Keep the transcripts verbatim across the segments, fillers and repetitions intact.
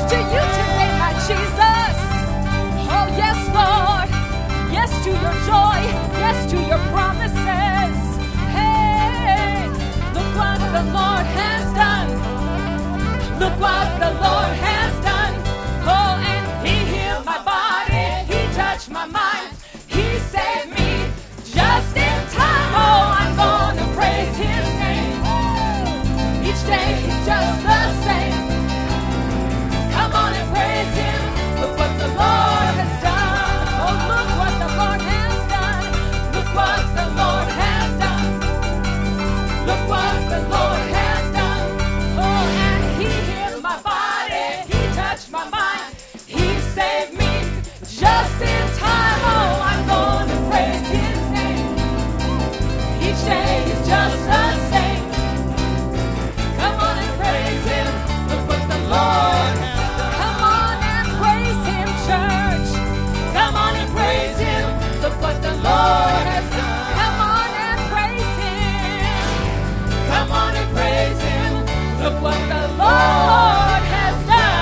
to you today, my Jesus. Oh, yes, Lord. Yes to your joy. Yes to your promises. Hey, look what the Lord has done. Look what the Lord has done. Oh, and he healed my body. He touched my mind. He saved me just in time. Oh, I'm going to praise his name. Each day he's just the same. Come on and praise him. Look what the Lord has done. Oh, look what the Lord has done. Look what the Lord has done. Look what the Lord has done. Oh, and he healed my body. He touched my mind. He saved me just in time. Oh, I'm going to praise his name. Each day is just the same. Come on and praise him. Look what the Lord has done. Come on and praise him, church. Come on and praise him. Look what the Lord has done. Come on and praise him. Come on and praise him. Look what the Lord has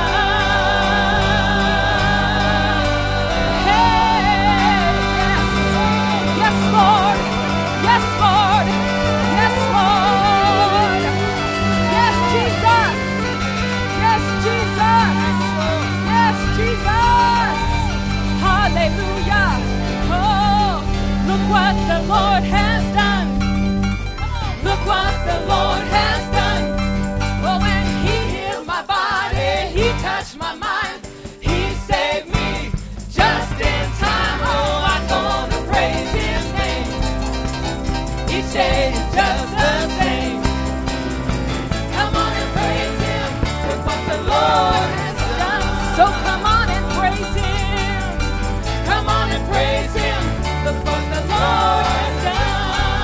done. Hey, yes. Yes, Lord. Yes, Lord. Yes, Lord. Yes, Jesus. Yes, Jesus. Yes, Jesus. Hallelujah. Oh, look what the Lord has done. Look what the Lord has done. Oh, and he healed my body. He touched my mind. He saved me just in time. Oh, I'm going to praise his name. Each day is just the same. Come on and praise him. Look what the Lord has done. So come on and praise him. Come on and praise him. Look what the Lord has done.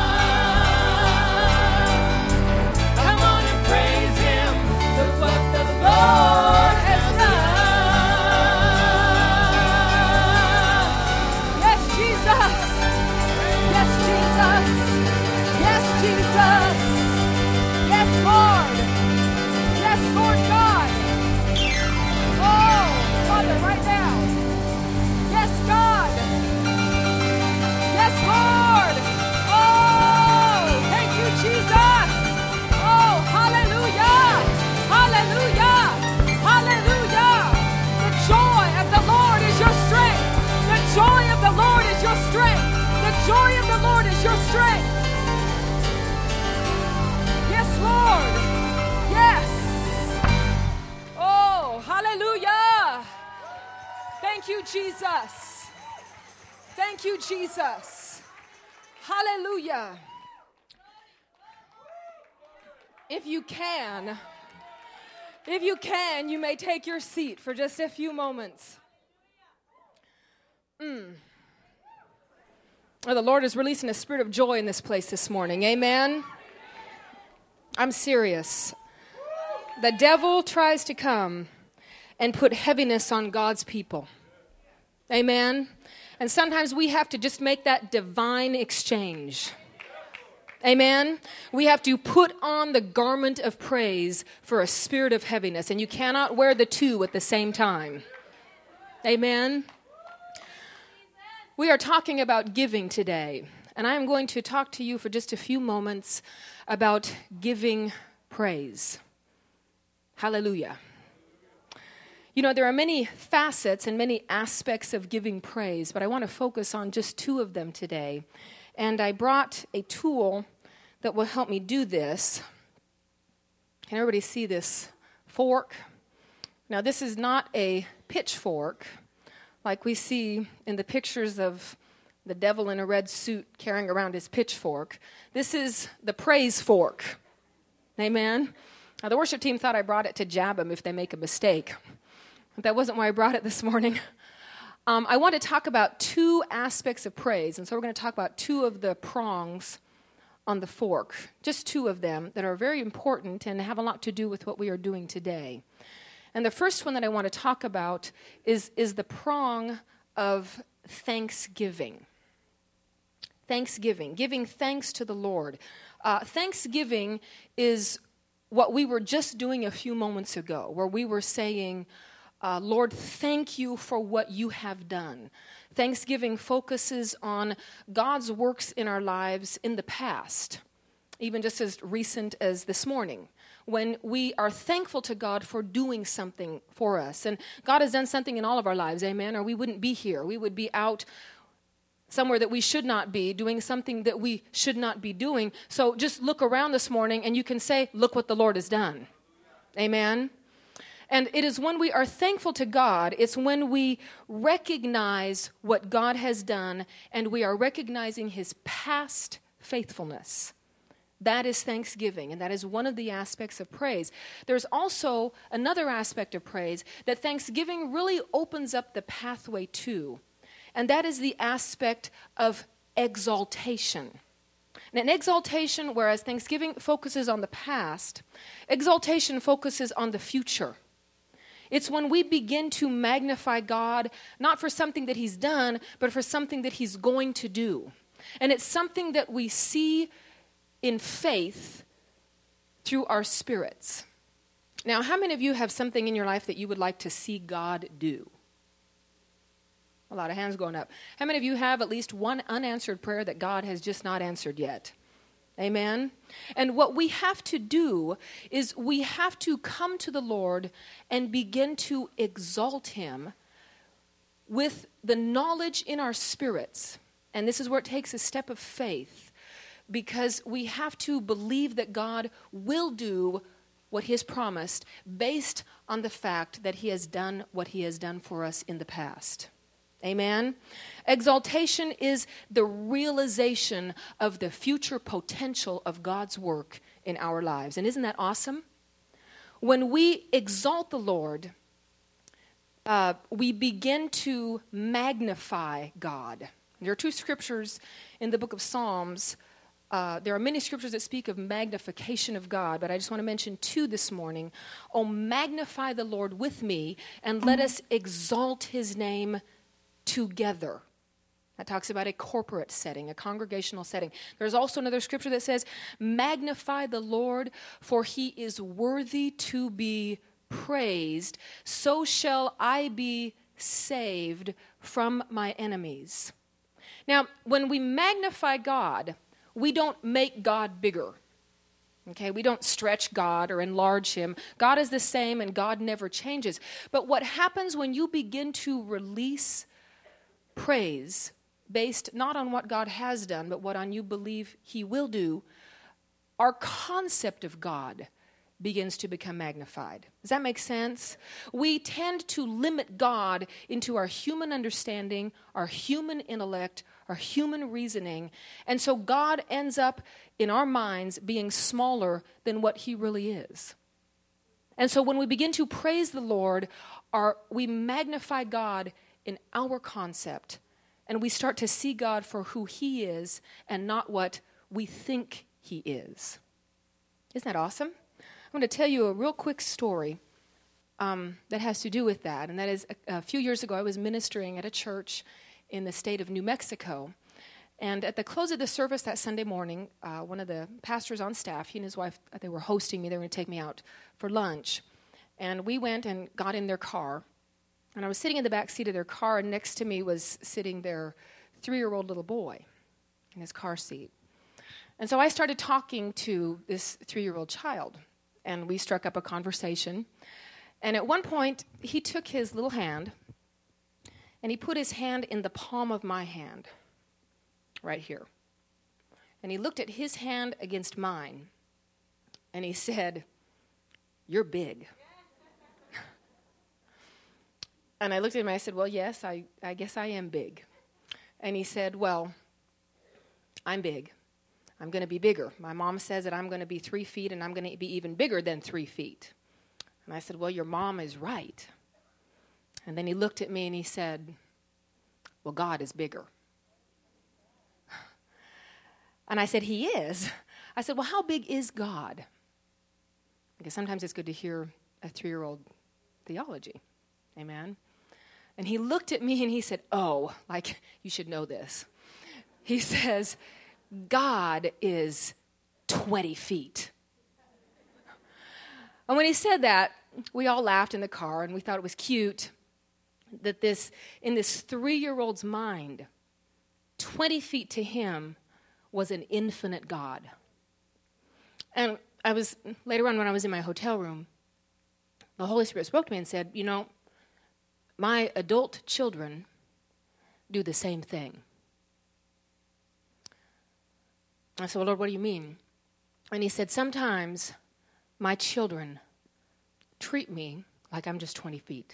Come on and praise him. Look what the Lord has done. Yes, Jesus. Yes, Jesus. Yes, Jesus. Yes, Lord. Yes, Lord God. Oh, Father, right now. Yes, God. Yes, Lord. Oh, thank you, Jesus. Oh, hallelujah. Hallelujah. Hallelujah. The joy of the Lord is your strength. The joy of the Lord is your strength. The joy of the Lord is your strength. Yes, Lord. Yes. Oh, hallelujah. Thank you, Jesus. Thank you, Jesus. Hallelujah. If you can, if you can, you may take your seat for just a few moments. Mm. Oh, the Lord is releasing a spirit of joy in this place this morning. Amen. I'm serious. The devil tries to come and put heaviness on God's people. Amen. And sometimes we have to just make that divine exchange. Amen. We have to put on the garment of praise for a spirit of heaviness. And you cannot wear the two at the same time. Amen. We are talking about giving today. And I am going to talk to you for just a few moments about giving praise. Hallelujah. You know, there are many facets and many aspects of giving praise, but I want to focus on just two of them today. And I brought a tool that will help me do this. Can everybody see this fork? Now, this is not a pitchfork like we see in the pictures of the devil in a red suit carrying around his pitchfork. This is the praise fork. Amen? Now, the worship team thought I brought it to jab them if they make a mistake. But that wasn't why I brought it this morning. Um, I want to talk about two aspects of praise. And so we're going to talk about two of the prongs on the fork. Just two of them that are very important and have a lot to do with what we are doing today. And the first one that I want to talk about is, is the prong of thanksgiving. Thanksgiving, giving thanks to the Lord. Uh, thanksgiving is what we were just doing a few moments ago, where we were saying, uh, Lord, thank you for what you have done. Thanksgiving focuses on God's works in our lives in the past, even just as recent as this morning, when we are thankful to God for doing something for us. And God has done something in all of our lives, amen, or we wouldn't be here. We would be out somewhere that we should not be, doing something that we should not be doing. So just look around this morning and you can say, look what the Lord has done. Amen. And it is when we are thankful to God, it's when we recognize what God has done and we are recognizing his past faithfulness. That is thanksgiving, and that is one of the aspects of praise. There's also another aspect of praise that thanksgiving really opens up the pathway to, and that is the aspect of exaltation. And an exaltation, whereas thanksgiving focuses on the past, exaltation focuses on the future. It's when we begin to magnify God, not for something that he's done, but for something that he's going to do. And it's something that we see in faith through our spirits. Now, how many of you have something in your life that you would like to see God do? A lot of hands going up. How many of you have at least one unanswered prayer that God has just not answered yet? Amen? And what we have to do is we have to come to the Lord and begin to exalt him with the knowledge in our spirits. And this is where it takes a step of faith, because we have to believe that God will do what he has promised based on the fact that he has done what he has done for us in the past. Amen? Exaltation is the realization of the future potential of God's work in our lives. And isn't that awesome? When we exalt the Lord, uh, we begin to magnify God. There are two scriptures in the book of Psalms. Uh, there are many scriptures that speak of magnification of God, but I just want to mention two this morning. Oh, magnify the Lord with me, and let us exalt his name together. That talks about a corporate setting, a congregational setting. There's also another scripture that says, magnify the Lord, for he is worthy to be praised. So shall I be saved from my enemies. Now, when we magnify God, we don't make God bigger. Okay, we don't stretch God or enlarge him. God is the same and God never changes. But what happens when you begin to release praise based not on what God has done, but what on you believe he will do, our concept of God begins to become magnified. Does that make sense? We tend to limit God into our human understanding, our human intellect, our human reasoning, and so God ends up in our minds being smaller than what he really is. And so when we begin to praise the Lord, our, we magnify God in our concept, and we start to see God for who he is and not what we think he is. Isn't that awesome? I'm going to tell you a real quick story um, that has to do with that. And that is, a, a few years ago, I was ministering at a church in the state of New Mexico. And at the close of the service that Sunday morning, uh, one of the pastors on staff, he and his wife, they were hosting me. They were going to take me out for lunch. And we went and got in their car. And I was sitting in the back seat of their car, and next to me was sitting their three-year-old little boy in his car seat. And so I started talking to this three-year-old child. And we struck up a conversation. And at one point, he took his little hand, and he put his hand in the palm of my hand, right here. And he looked at his hand against mine, and he said, "You're big." And I looked at him, and I said, "Well, yes, I, I guess I am big." And he said, "Well, I'm big. I'm going to be bigger. My mom says that I'm going to be three feet, and I'm going to be even bigger than three feet. And I said, "Well, your mom is right." And then he looked at me, and he said, "Well, God is bigger." And I said, "He is." I said, "Well, how big is God?" Because sometimes it's good to hear a three-year-old theology. Amen? And he looked at me, and he said, "Oh, like, you should know this." He says, "God is twenty feet. And when he said that, we all laughed in the car, and we thought it was cute that this, in this three-year-old's mind, twenty feet to him was an infinite God. And I was, later on when I was in my hotel room, the Holy Spirit spoke to me and said, you know, my adult children do the same thing. I said, well, Lord, what do you mean? And he said, sometimes my children treat me like I'm just twenty feet.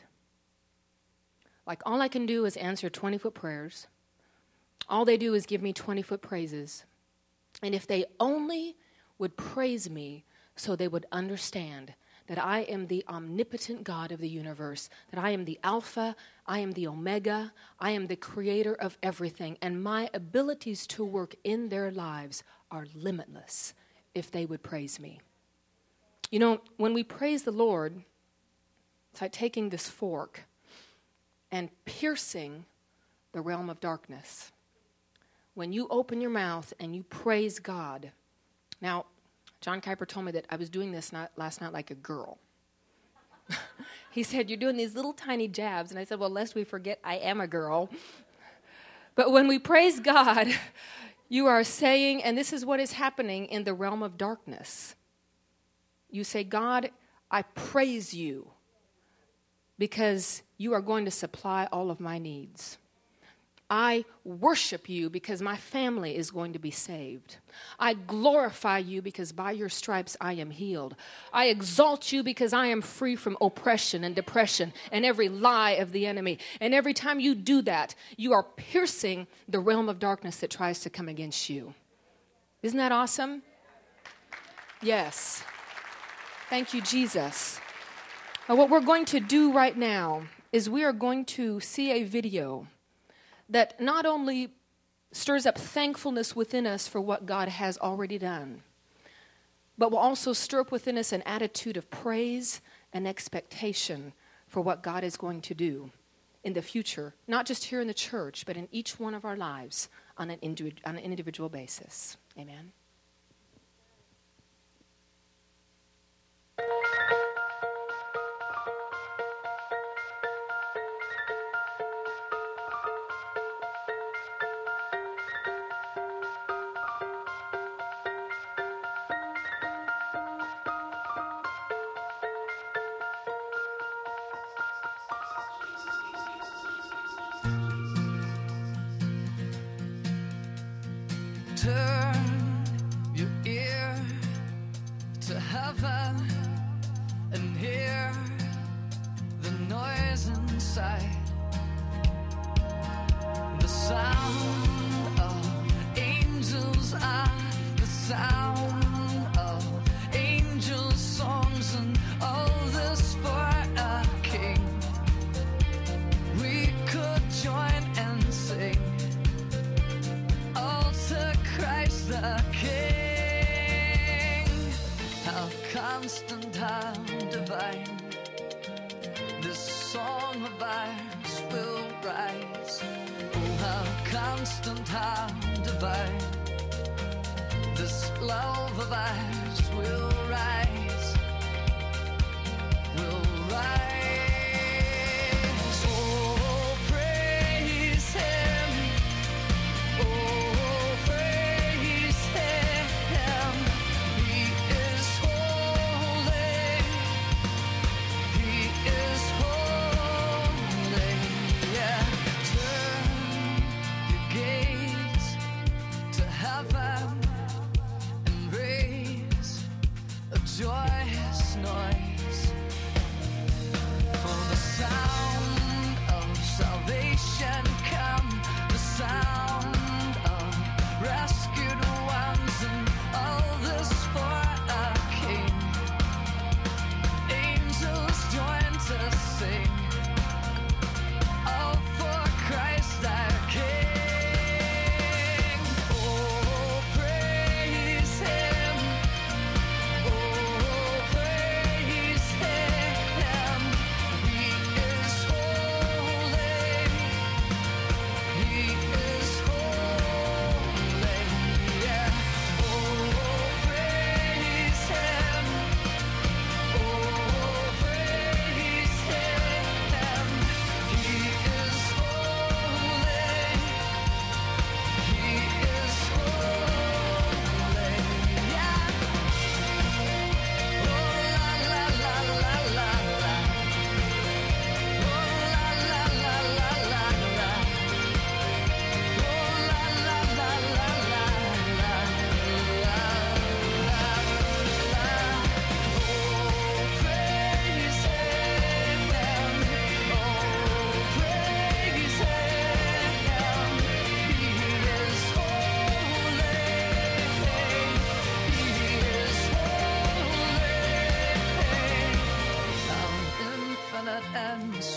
Like all I can do is answer twenty-foot prayers. All they do is give me twenty-foot praises. And if they only would praise me so they would understand that I am the omnipotent God of the universe, that I am the Alpha, I am the Omega, I am the creator of everything, and my abilities to work in their lives are limitless if they would praise me. You know, when we praise the Lord, it's like taking this fork and piercing the realm of darkness. When you open your mouth and you praise God. Now, John Kuiper told me that I was doing this not, last night like a girl. He said, you're doing these little tiny jabs. And I said, well, lest we forget, I am a girl. But when we praise God, you are saying, and this is what is happening in the realm of darkness. You say, God, I praise you because you are going to supply all of my needs. I worship you because my family is going to be saved. I glorify you because by your stripes I am healed. I exalt you because I am free from oppression and depression and every lie of the enemy. And every time you do that, you are piercing the realm of darkness that tries to come against you. Isn't that awesome? Yes. Thank you, Jesus. Now, what we're going to do right now is we are going to see a video that not only stirs up thankfulness within us for what God has already done, but will also stir up within us an attitude of praise and expectation for what God is going to do in the future, not just here in the church, but in each one of our lives on an, indi- on an individual basis. Amen. Turn your ear to heaven and hear the noise inside, the sound of angels are the sound of angels' songs, and all this for a king. We could join and sing all to Christ the King. How constant, how divine, this song of ours will rise. Oh, how constant, how divine, this love of ours will rise, will rise. Oh, praise Him. Oh, praise Him. He is holy. He is holy. Yeah. Turn your gaze to heaven and raise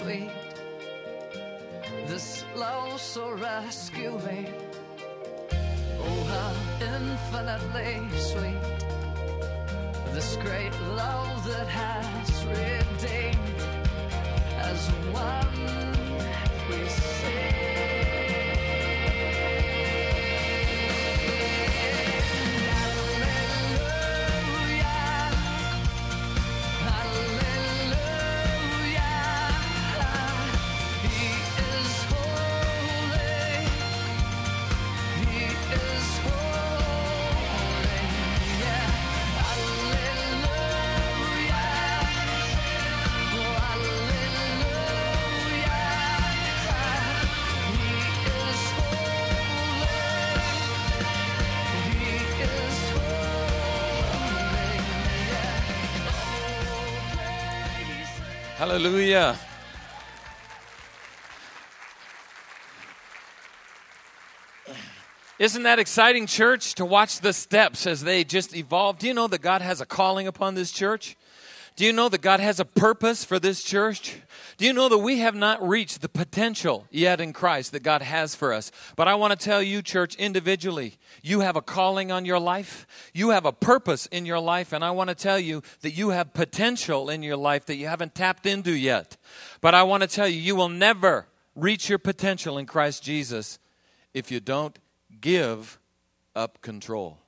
sweet. This love so rescuing. Oh, how infinitely sweet. This great love that has redeemed. As one we sing. Hallelujah. Isn't that exciting, church, to watch the steps as they just evolve? Do you know that God has a calling upon this church? Do you know that God has a purpose for this church? Do you know that we have not reached the potential yet in Christ that God has for us? But I want to tell you, church, individually, you have a calling on your life. You have a purpose in your life. And I want to tell you that you have potential in your life that you haven't tapped into yet. But I want to tell you, you will never reach your potential in Christ Jesus if you don't give up control.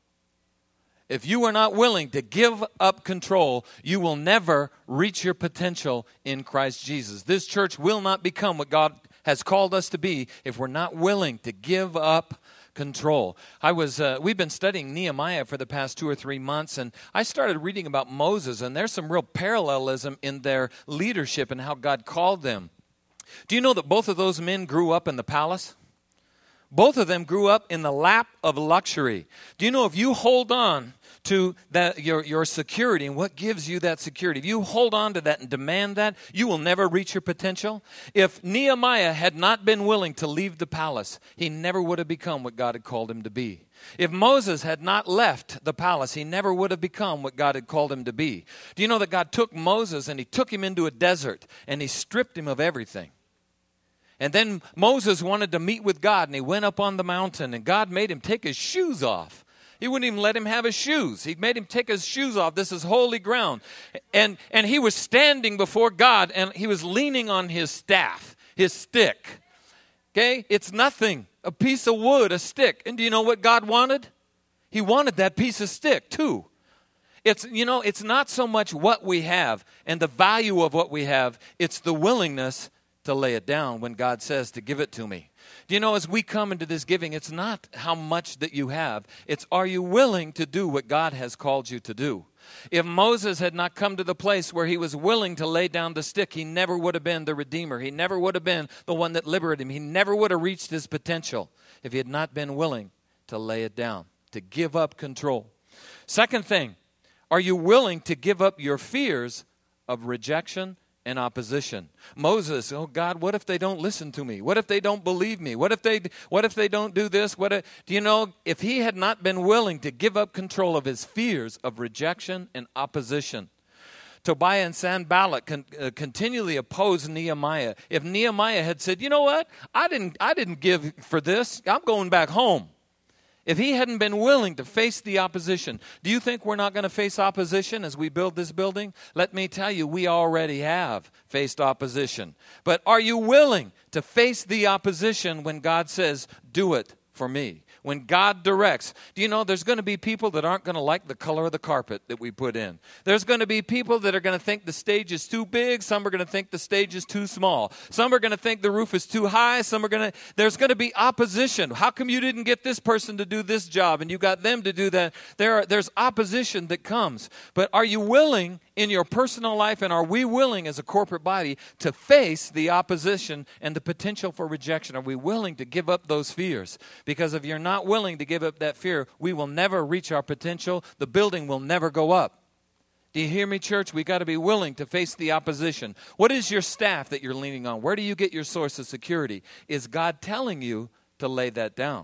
If you are not willing to give up control, you will never reach your potential in Christ Jesus. This church will not become what God has called us to be if we're not willing to give up control. I was, uh, we've been studying Nehemiah for the past two or three months, and I started reading about Moses, and there's some real parallelism in their leadership and how God called them. Do you know that both of those men grew up in the palace? Both of them grew up in the lap of luxury. Do you know if you hold on to that your, your security and what gives you that security, if you hold on to that and demand that, you will never reach your potential? If Nehemiah had not been willing to leave the palace, he never would have become what God had called him to be. If Moses had not left the palace, he never would have become what God had called him to be. Do you know that God took Moses and he took him into a desert and he stripped him of everything? And then Moses wanted to meet with God, and he went up on the mountain, and God made him take his shoes off. He wouldn't even let him have his shoes. He made him take his shoes off. This is holy ground. And, and he was standing before God, and he was leaning on his staff, his stick. Okay? It's nothing. A piece of wood, a stick. And do you know what God wanted? He wanted that piece of stick, too. It's, you know, it's not so much what we have and the value of what we have. It's the willingness to lay it down when God says to give it to me. Do you know, as we come into this giving, it's not how much that you have. It's, are you willing to do what God has called you to do? If Moses had not come to the place where he was willing to lay down the stick, he never would have been the Redeemer. He never would have been the one that liberated him. He never would have reached his potential if he had not been willing to lay it down, to give up control. Second thing, are you willing to give up your fears of rejection and opposition? Moses, oh God, what if they don't listen to me? What if they don't believe me? What if they what if they don't do this? What if, do you know, if he had not been willing to give up control of his fears of rejection and opposition, Tobiah and Sanballat con, uh, continually opposed Nehemiah. If Nehemiah had said, you know what, I didn't I didn't give for this, I'm going back home. If he hadn't been willing to face the opposition, do you think we're not going to face opposition as we build this building? Let me tell you, we already have faced opposition. But are you willing to face the opposition when God says, do it for me? When God directs. Do you know there's going to be people that aren't going to like the color of the carpet that we put in? There's going to be people that are going to think the stage is too big. Some are going to think the stage is too small. Some are going to think the roof is too high. Some are going to, there's going to be opposition. How come you didn't get this person to do this job and you got them to do that? There are, there's opposition that comes. But are you willing in your personal life, and are we willing as a corporate body to face the opposition and the potential for rejection? Are we willing to give up those fears? Because if you're not willing to give up that fear, we will never reach our potential. The building will never go up. Do you hear me, church? We got to be willing to face the opposition. What is your staff that you're leaning on? Where do you get your source of security? Is God telling you to lay that down?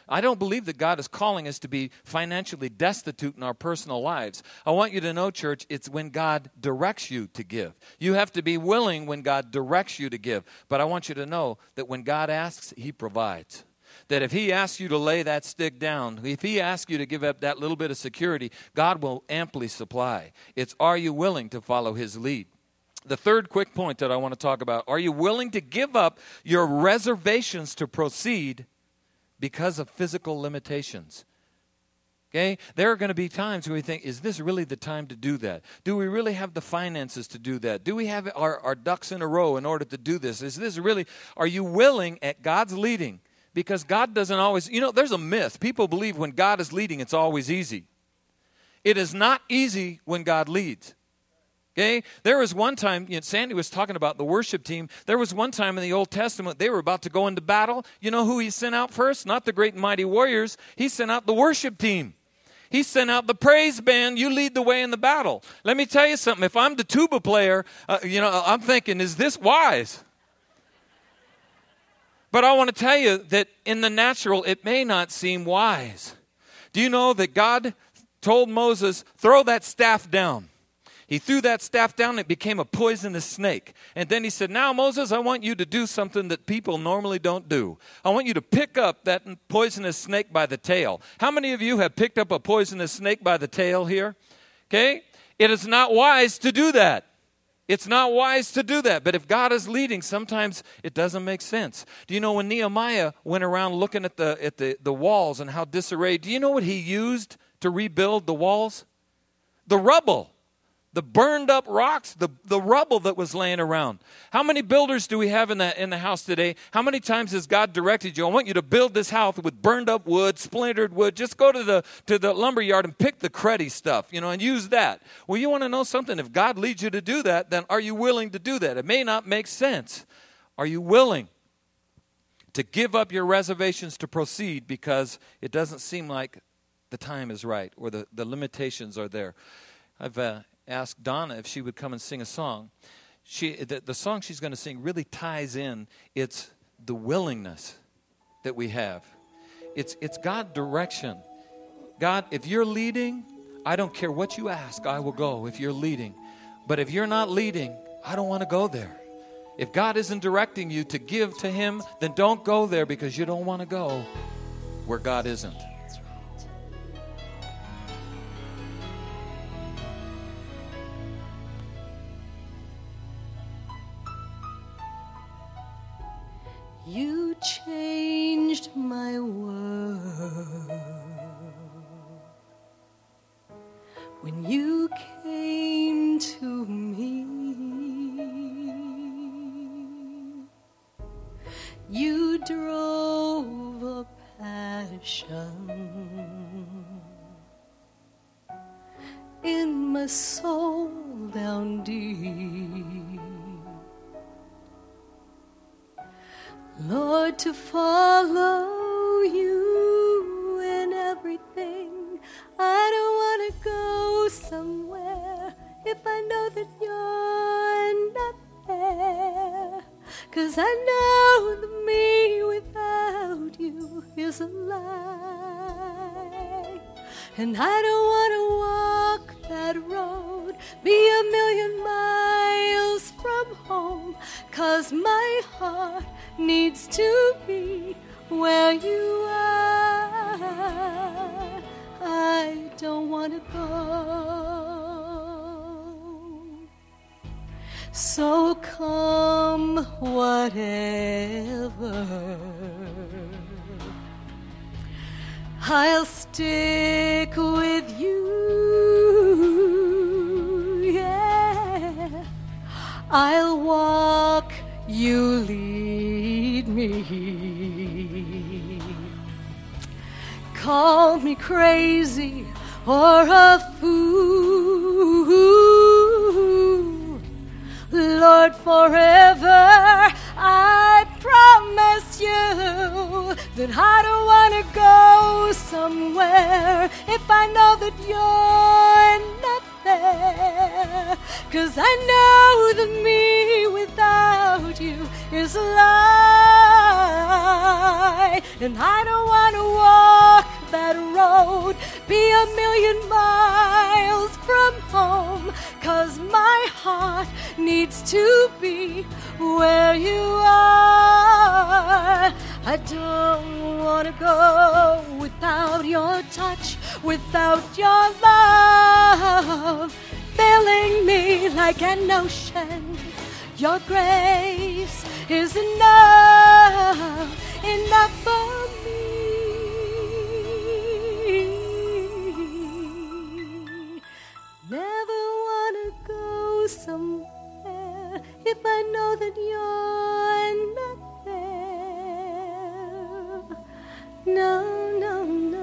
I don't believe that God is calling us to be financially destitute in our personal lives. I want you to know, church, it's when God directs you to give. You have to be willing when God directs you to give. But I want you to know that when God asks, he provides. That if he asks you to lay that stick down, if he asks you to give up that little bit of security, God will amply supply. It's, are you willing to follow his lead? The third quick point that I want to talk about, are you willing to give up your reservations to proceed because of physical limitations? Okay? There are going to be times where we think, is this really the time to do that? Do we really have the finances to do that? Do we have our, our ducks in a row in order to do this? Is this really, are you willing at God's leading? Because God doesn't always, you know, there's a myth. People believe when God is leading, it's always easy. It is not easy when God leads. Okay, there was one time, you know, Sandy was talking about the worship team. There was one time in the Old Testament, they were about to go into battle. You know who he sent out first? Not the great and mighty warriors. He sent out the worship team. He sent out the praise band. You lead the way in the battle. Let me tell you something. If I'm the tuba player, uh, you know, I'm thinking, is this wise? But I want to tell you that in the natural, it may not seem wise. Do you know that God told Moses, throw that staff down? He threw that staff down and it became a poisonous snake. And then he said, now, Moses, I want you to do something that people normally don't do. I want you to pick up that poisonous snake by the tail. How many of you have picked up a poisonous snake by the tail here? Okay? It is not wise to do that. It's not wise to do that. But if God is leading, sometimes it doesn't make sense. Do you know when Nehemiah went around looking at the at the, the walls and how disarrayed, do you know what he used to rebuild the walls? The rubble. The burned up rocks, the, the rubble that was laying around. How many builders do we have in the, in the house today? How many times has God directed you? I want you to build this house with burned up wood, splintered wood. Just go to the to the lumber yard and pick the cruddy stuff, you know, and use that. Well, you want to know something? If God leads you to do that, then are you willing to do that? It may not make sense. Are you willing to give up your reservations to proceed because it doesn't seem like the time is right or the, the limitations are there? I've uh, asked Donna if she would come and sing a song. She, the, the song she's going to sing really ties in. It's the willingness that we have. It's, it's God direction. God, if you're leading, I don't care what you ask, I will go if you're leading. But if you're not leading, I don't want to go there. If God isn't directing you to give to him, then don't go there because you don't want to go where God isn't. You changed my world when you came to me. You drove a passion in my soul down deep. Lord, to follow you in everything. I don't want to go somewhere if I know that you're not there. 'Cause I know that me without you is a lie. And I don't want to walk that road, be a million miles from home. 'Cause my heart needs to be where you are. I don't want to go. So come whatever, I'll stick with you. Yeah, I'll walk, you lead me. Call me crazy or a fool, Lord, forever I promise you that I don't want to go somewhere if I know that you're not there. 'Cause I know that me without you is a lie. high, and I don't want to walk that road, be a million miles from home, 'cause my heart needs to be where you are. I don't want to go without your touch, without your love, filling me like an ocean. Your grace is enough, enough for me. Never want to go somewhere if I know that you're not there. No, no, no.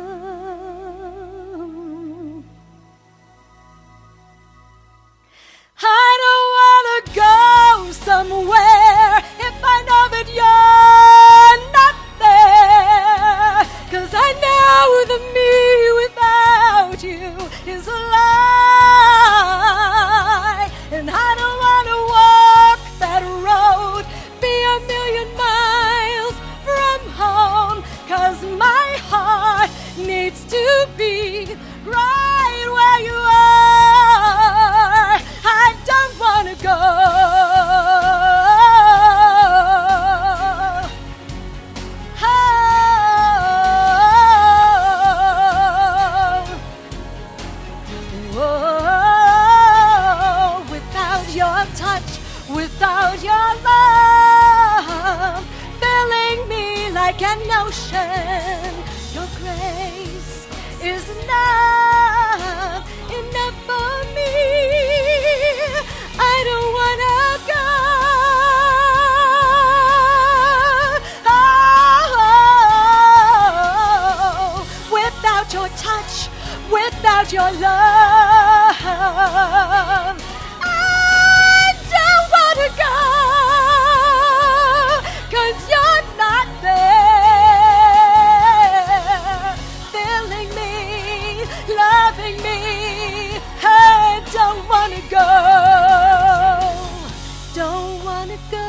I don't want to go somewhere if I know that you're not there. 'Cause I know that me without you is a lie. And I don't want to walk that road, be a million miles from home, 'cause my heart needs to be right where you are. I don't want to go. Oh, oh, without your touch, without your love, filling me like an ocean. Your grace is enough, enough for me. I don't wanna go. Oh, without your touch, without your love, I don't wanna go. 'Cause you're not there, filling me, loving me. I don't want to go, don't want to go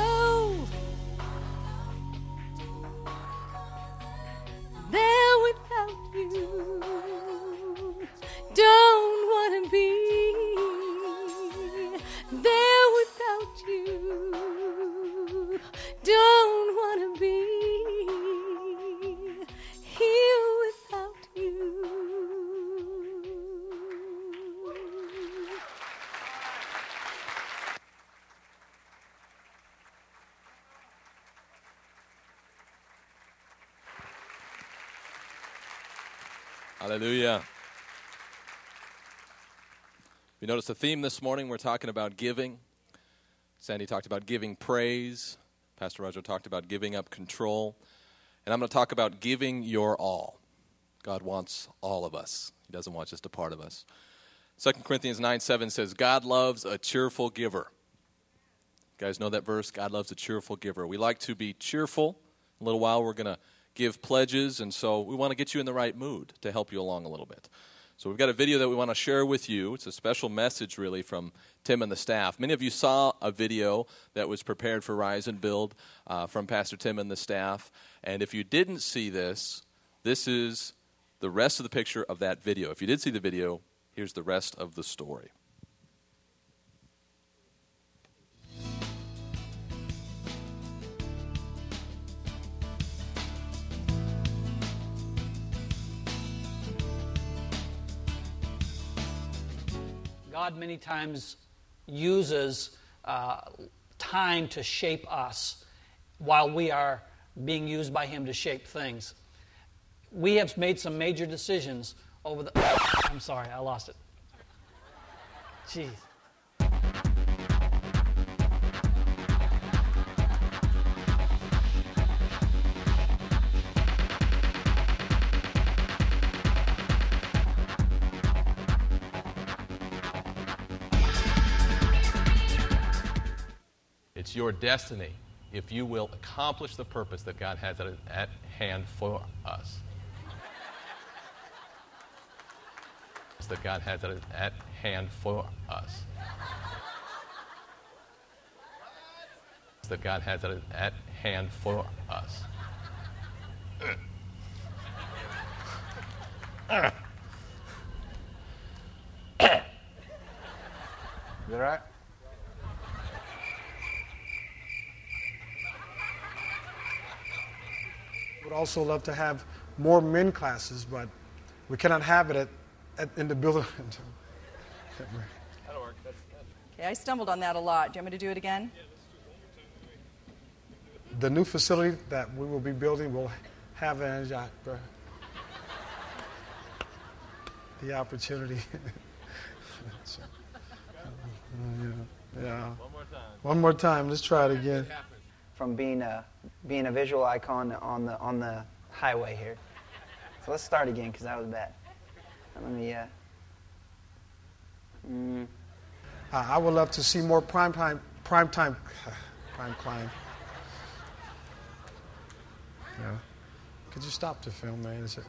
there without you. Don't want to be there without you. Don't want to be here without you. Hallelujah. We noticed the theme this morning. We're talking about giving. Sandy talked about giving praise. Pastor Roger talked about giving up control. And I'm going to talk about giving your all. God wants all of us. He doesn't want just a part of us. Second Corinthians nine seven says, God loves a cheerful giver. You guys know that verse? God loves a cheerful giver. We like to be cheerful. In a little while we're going to give pledges, and so we want to get you in the right mood to help you along a little bit. So we've got a video that we want to share with you. It's a special message, really, from Tim and the staff. Many of you saw a video that was prepared for Rise and Build uh, from Pastor Tim and the staff. And if you didn't see this, this is the rest of the picture of that video. If you did see the video, here's the rest of the story. God many times uses uh, time to shape us while we are being used by Him to shape things. We have made some major decisions over the... I'm sorry, I lost it. Jeez. It's your destiny if you will accomplish the purpose that God has at, at hand for us. That God has at, at hand for us. That God has at, at hand for us. that right? Would also love to have more men classes, but we cannot have it at, at in the building. That'll work. That's good. Okay, I stumbled on that a lot. Do you want me to do it again? The new facility that we will be building will have an, the opportunity. So, yeah, yeah. One more time. One more time. Let's try it again. From being a being a visual icon on the on the highway here. So let's start again because that was bad. Let me. Uh, mm. Uh, I would love to see more prime time, prime time, prime climb. Yeah. Could you stop the film, man? Is it?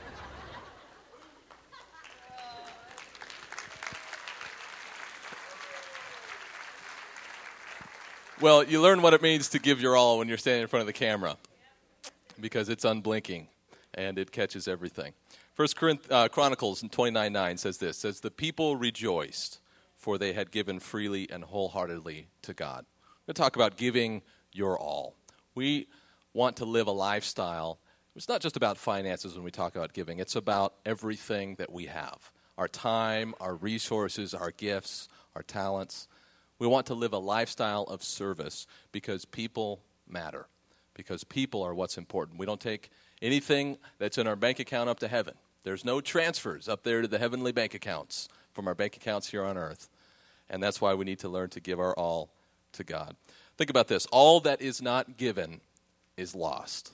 Well, you learn what it means to give your all when you're standing in front of the camera, because it's unblinking and it catches everything. First uh, Chronicles twenty-nine nine says this, says, the people rejoiced, for they had given freely and wholeheartedly to God. We're going to talk about giving your all. We want to live a lifestyle. It's not just about finances when we talk about giving. It's about everything that we have, our time, our resources, our gifts, our talents. We want to live a lifestyle of service because people matter, because people are what's important. We don't take anything that's in our bank account up to heaven. There's no transfers up there to the heavenly bank accounts from our bank accounts here on earth. And that's why we need to learn to give our all to God. Think about this. All that is not given is lost.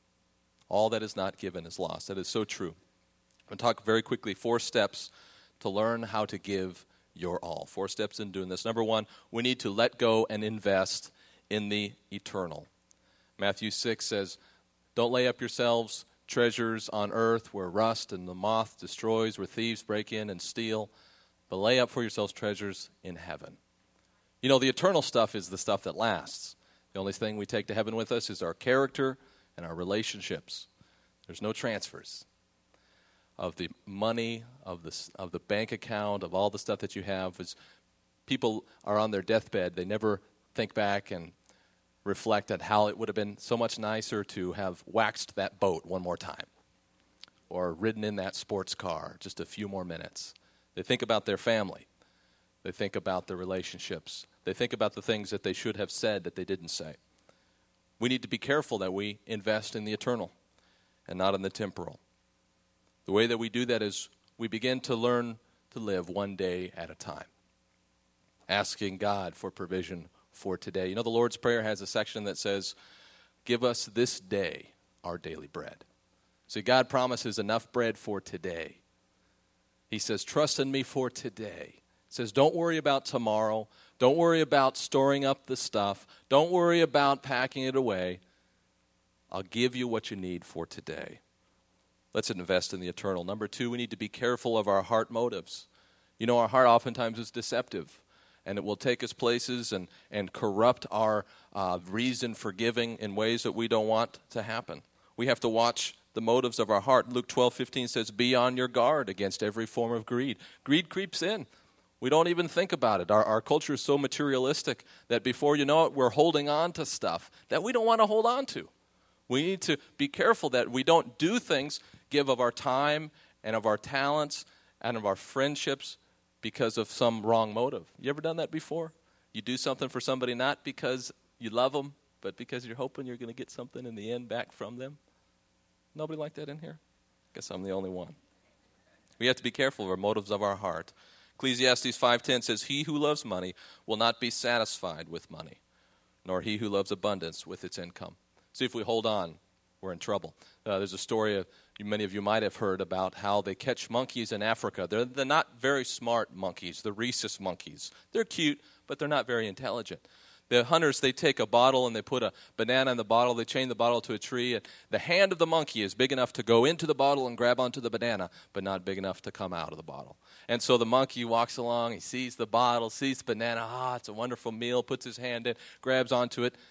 All that is not given is lost. That is so true. I'm going to talk very quickly four steps to learn how to give your all. Four steps in doing this. Number one, we need to let go and invest in the eternal. Matthew six says, don't lay up yourselves treasures on earth where rust and the moth destroys, where thieves break in and steal, but lay up for yourselves treasures in heaven. You know, the eternal stuff is the stuff that lasts. The only thing we take to heaven with us is our character and our relationships. There's no transfers of the money, of the of the bank account, of all the stuff that you have. As people are on their deathbed, they never think back and reflect at how it would have been so much nicer to have waxed that boat one more time or ridden in that sports car just a few more minutes. They think about their family. They think about their relationships. They think about the things that they should have said that they didn't say. We need to be careful that we invest in the eternal and not in the temporal. The way that we do that is we begin to learn to live one day at a time, asking God for provision for today. You know, the Lord's Prayer has a section that says, give us this day our daily bread. See, God promises enough bread for today. He says, trust in me for today. He says, don't worry about tomorrow. Don't worry about storing up the stuff. Don't worry about packing it away. I'll give you what you need for today. Let's invest in the eternal. Number two, we need to be careful of our heart motives. You know, our heart oftentimes is deceptive, and it will take us places and, and corrupt our uh, reason for giving in ways that we don't want to happen. We have to watch the motives of our heart. Luke twelve fifteen says, be on your guard against every form of greed. Greed creeps in. We don't even think about it. Our, our culture is so materialistic that before you know it, we're holding on to stuff that we don't want to hold on to. We need to be careful that we don't do things, give of our time and of our talents and of our friendships because of some wrong motive. You ever done that before? You do something for somebody not because you love them, but because you're hoping you're going to get something in the end back from them? Nobody like that in here? Guess I'm the only one. We have to be careful of our motives of our heart. Ecclesiastes five ten says, he who loves money will not be satisfied with money, nor he who loves abundance with its income. See, if we hold on, we're in trouble. Uh, there's a story of, many of you might have heard about how they catch monkeys in Africa. They're, they're not very smart monkeys, the rhesus monkeys. They're cute, but they're not very intelligent. The hunters, they take a bottle and they put a banana in the bottle. They chain the bottle to a tree. And the hand of the monkey is big enough to go into the bottle and grab onto the banana, but not big enough to come out of the bottle. And so the monkey walks along. He sees the bottle, sees the banana. Ah, it's a wonderful meal, puts his hand in, grabs onto it,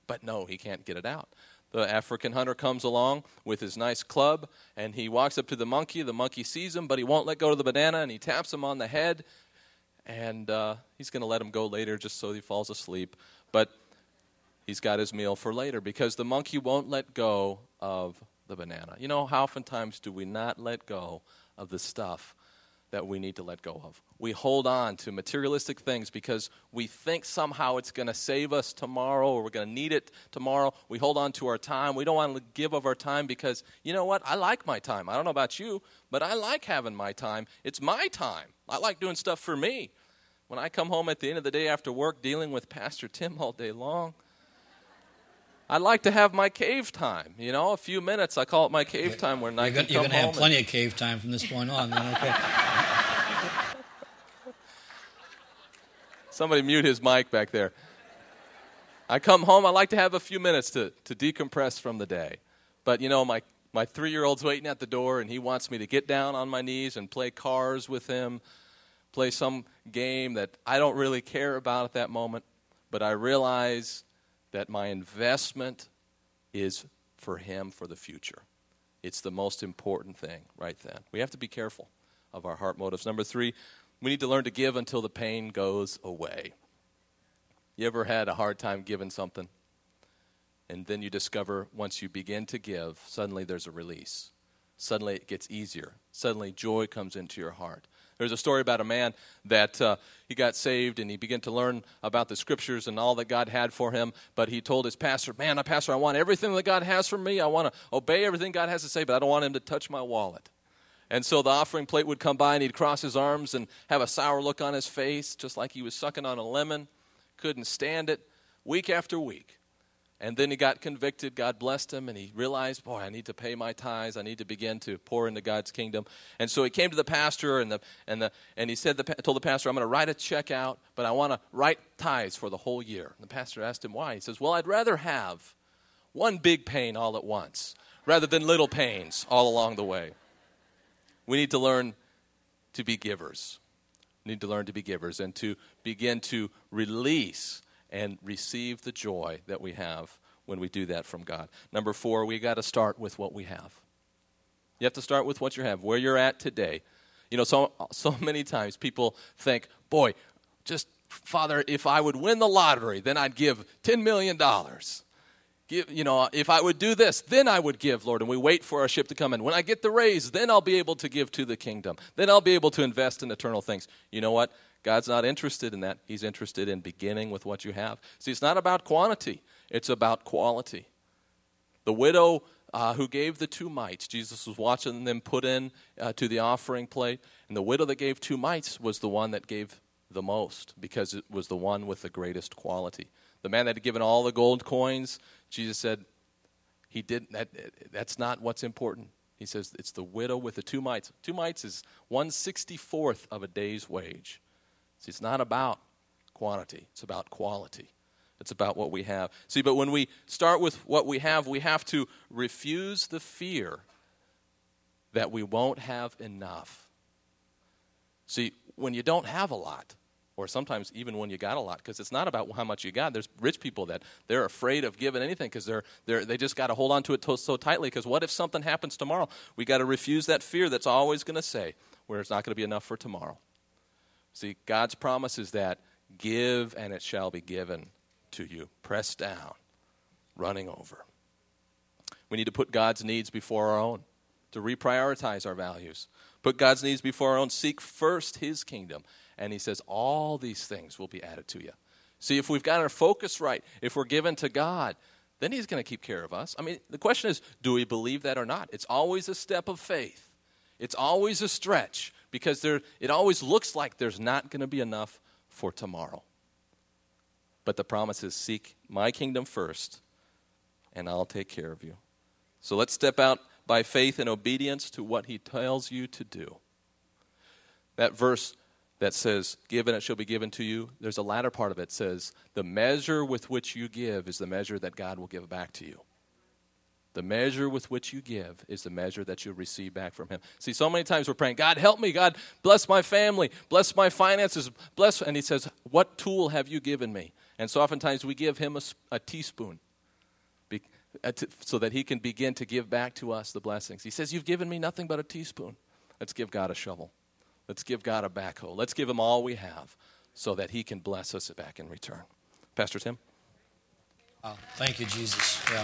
But no, he can't get it out. The African hunter comes along with his nice club, and he walks up to the monkey. The monkey sees him, but he won't let go of the banana, and he taps him on the head, and uh, he's going to let him go later just so he falls asleep. But he's got his meal for later because the monkey won't let go of the banana. You know, how oftentimes do we not let go of the stuff that we need to let go of? We hold on to materialistic things because we think somehow it's going to save us tomorrow or we're going to need it tomorrow. We hold on to our time. We don't want to give of our time because, you know what, I like my time. I don't know about you, but I like having my time. It's my time. I like doing stuff for me. When I come home at the end of the day after work dealing with Pastor Tim all day long, I'd like to have my cave time, you know, a few minutes. I call it my cave time where I can come home. You're going to have plenty of cave time from this point on, then, okay? Somebody mute his mic back there. I come home, I like to have a few minutes to, to decompress from the day. But, you know, my, my three-year-old's waiting at the door, and he wants me to get down on my knees and play cars with him, play some game that I don't really care about at that moment. But I realize that my investment is for him for the future. It's the most important thing right then. We have to be careful of our heart motives. Number three, we need to learn to give until the pain goes away. You ever had a hard time giving something? And then you discover once you begin to give, suddenly there's a release. Suddenly it gets easier. Suddenly joy comes into your heart. There's a story about a man that uh, he got saved and he began to learn about the scriptures and all that God had for him. But he told his pastor, man, pastor, I want everything that God has for me. I want to obey everything God has to say, but I don't want him to touch my wallet. And so the offering plate would come by and he'd cross his arms and have a sour look on his face, just like he was sucking on a lemon. Couldn't stand it week after week. And then he got convicted. God blessed him, and he realized, boy, I need to pay my tithes. I need to begin to pour into God's kingdom. And so he came to the pastor, and the and the and he said, the, told the pastor, I'm going to write a check out, but I want to write tithes for the whole year. And the pastor asked him why. He says, well, I'd rather have one big pain all at once rather than little pains all along the way. We need to learn to be givers. We need to learn to be givers and to begin to release and receive the joy that we have when we do that from God. Number four, we got to start with what we have. You have to start with what you have, where you're at today. You know, so so many times people think, boy, just, Father, if I would win the lottery, then I'd give ten million dollars. Give, you know, if I would do this, then I would give, Lord. And we wait for our ship to come in. When I get the raise, then I'll be able to give to the kingdom. Then I'll be able to invest in eternal things. You know what? God's not interested in that. He's interested in beginning with what you have. See, it's not about quantity. It's about quality. The widow uh, who gave the two mites, Jesus was watching them put in uh, to the offering plate. And the widow that gave two mites was the one that gave the most because it was the one with the greatest quality. The man that had given all the gold coins, Jesus said, he didn't. That, that's not what's important. He says it's the widow with the two mites. Two mites is one sixty-fourth of a day's wage. See, it's not about quantity. It's about quality. It's about what we have. See, but when we start with what we have, we have to refuse the fear that we won't have enough. See, when you don't have a lot, or sometimes even when you got a lot, because it's not about how much you got. There's rich people that they're afraid of giving anything because they're, they're, they just got to hold on to it to, so tightly because what if something happens tomorrow? We got to refuse that fear that's always going to say where it's not going to be enough for tomorrow. See, God's promise is that give and it shall be given to you. Pressed down, running over. We need to put God's needs before our own, to reprioritize our values. Put God's needs before our own. Seek first his kingdom. And he says all these things will be added to you. See, if we've got our focus right, if we're given to God, then he's going to keep care of us. I mean, the question is, do we believe that or not? It's always a step of faith. It's always a stretch because there, it always looks like there's not going to be enough for tomorrow. But the promise is, seek my kingdom first, and I'll take care of you. So let's step out by faith and obedience to what he tells you to do. That verse that says, give and it shall be given to you, there's a latter part of it that says, the measure with which you give is the measure that God will give back to you. The measure with which you give is the measure that you'll receive back from him. See, so many times we're praying, God, help me. God, bless my family. Bless my finances. Bless. And he says, what tool have you given me? And so oftentimes we give him a, a teaspoon. be, uh, to, so that he can begin to give back to us the blessings. He says, you've given me nothing but a teaspoon. Let's give God a shovel. Let's give God a backhoe. Let's give him all we have so that he can bless us back in return. Pastor Tim? Oh, thank you, Jesus. Yeah.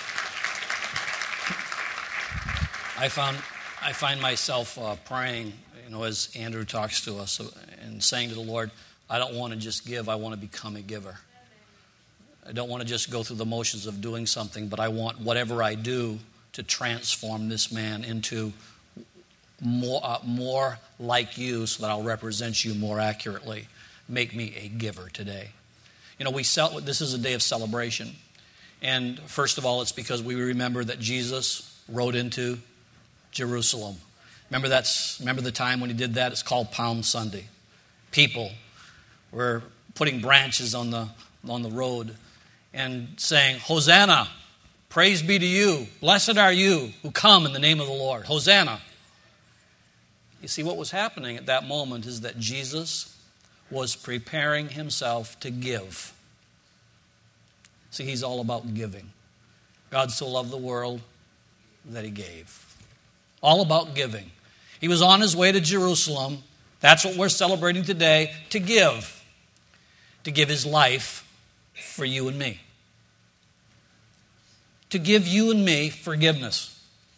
I found I find myself uh, praying, you know, as Andrew talks to us and saying to the Lord, I don't want to just give, I want to become a giver. I don't want to just go through the motions of doing something, but I want whatever I do to transform this man into more, uh, more like you so that I'll represent you more accurately. Make me a giver today. You know, we sell, this is a day of celebration. And first of all, it's because we remember that Jesus rode into Jerusalem. Remember that's remember the time when he did that? It's called Palm Sunday. People were putting branches on the on the road and saying, Hosanna, praise be to you. Blessed are you who come in the name of the Lord. Hosanna. You see, what was happening at that moment is that Jesus was preparing himself to give. See, he's all about giving. God so loved the world that he gave. All about giving. He was on his way to Jerusalem. That's what we're celebrating today, to give. To give his life for you and me. To give you and me forgiveness.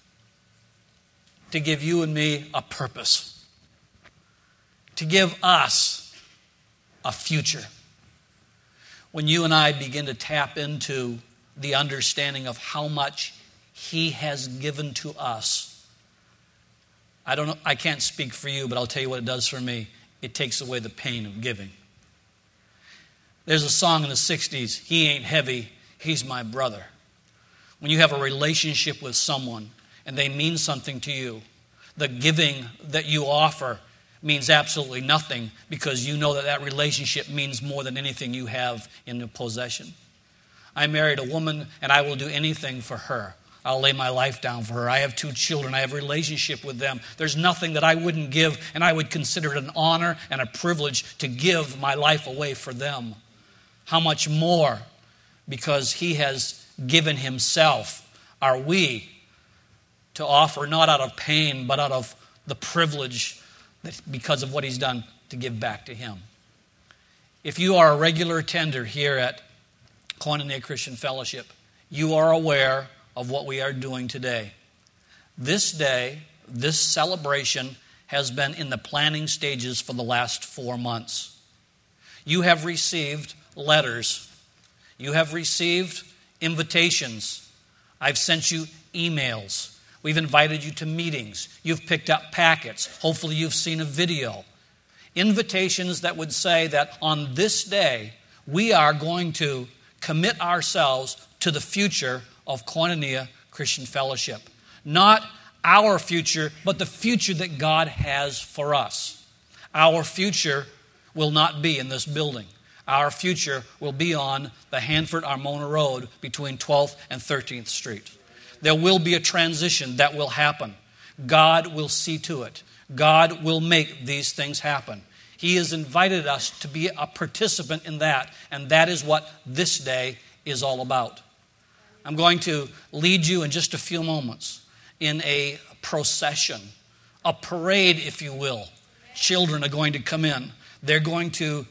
To give you and me a purpose. To give us a future. When you and I begin to tap into the understanding of how much he has given to us, I don't know, I can't speak for you, but I'll tell you what it does for me. It takes away the pain of giving. There's a song in the sixties, He Ain't Heavy, He's My Brother. When you have a relationship with someone and they mean something to you, the giving that you offer means absolutely nothing because you know that that relationship means more than anything you have in your possession. I married a woman and I will do anything for her. I'll lay my life down for her. I have two children. I have a relationship with them. There's nothing that I wouldn't give, and I would consider it an honor and a privilege to give my life away for them. How much more, because he has given himself, are we to offer not out of pain, but out of the privilege that because of what he's done to give back to him. If you are a regular attender here at Koinonia Christian Fellowship, you are aware of what we are doing today. This day, this celebration has been in the planning stages for the last four months. You have received letters. You have received invitations. I've sent you emails. We've invited you to meetings. You've picked up packets. Hopefully you've seen a video. Invitations that would say that on this day, we are going to commit ourselves to the future of Koinonia Christian Fellowship. Not our future, but the future that God has for us. Our future will not be in this building. Our future will be on the Hanford-Armona Road between twelfth and thirteenth Street. There will be a transition that will happen. God will see to it. God will make these things happen. He has invited us to be a participant in that, and that is what this day is all about. I'm going to lead you in just a few moments in a procession, a parade, if you will. Children are going to come in. They're going to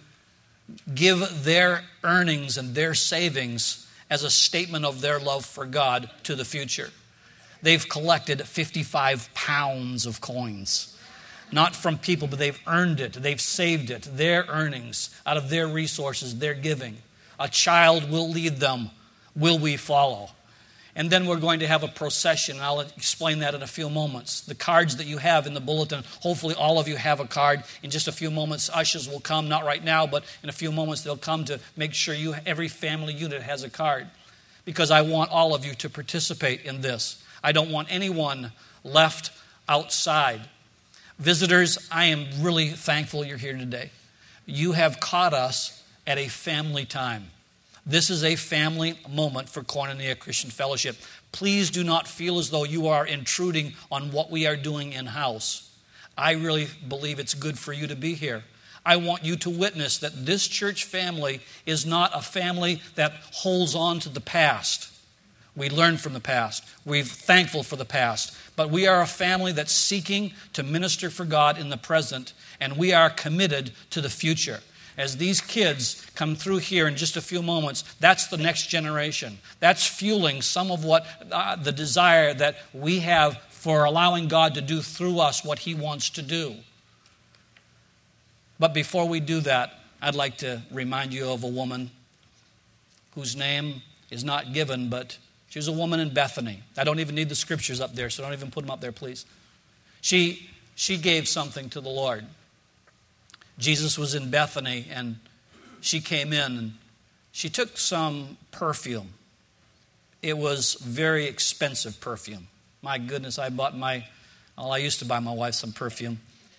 give their earnings and their savings as a statement of their love for God to the future. They've collected fifty-five pounds of coins. Not from people, but they've earned it. They've saved it. Their earnings, out of their resources, their giving. A child will lead them. Will we follow? And then we're going to have a procession. I'll explain that in a few moments. The cards that you have in the bulletin, hopefully all of you have a card. In just a few moments, ushers will come, not right now, but in a few moments they'll come to make sure you, every family unit has a card. Because I want all of you to participate in this. I don't want anyone left outside. Visitors, I am really thankful you're here today. You have caught us at a family time. This is a family moment for Koinonia Christian Fellowship. Please do not feel as though you are intruding on what we are doing in-house. I really believe it's good for you to be here. I want you to witness that this church family is not a family that holds on to the past. We learn from the past. We're thankful for the past. But we are a family that's seeking to minister for God in the present, and we are committed to the future. As these kids come through here in just a few moments, that's the next generation. That's fueling some of what uh, the desire that we have for allowing God to do through us what He wants to do. But before we do that, I'd like to remind you of a woman whose name is not given, but she was a woman in Bethany. I don't even need the scriptures up there, so don't even put them up there, please. She, she gave something to the Lord. Jesus was in Bethany, and she came in, and she took some perfume. It was very expensive perfume. My goodness, I bought my, well, I used to buy my wife some perfume.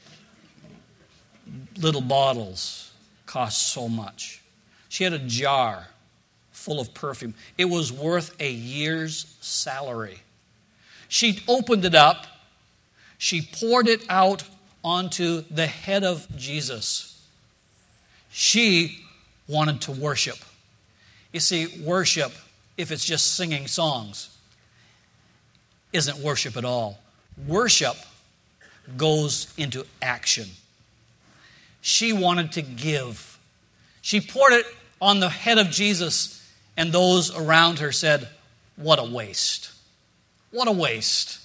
Little bottles cost so much. She had a jar full of perfume. It was worth a year's salary. She opened it up. She poured it out onto the head of Jesus. She wanted to worship. You see, worship, if it's just singing songs, isn't worship at all. Worship goes into action. She wanted to give. She poured it on the head of Jesus, and those around her said, "What a waste. What a waste."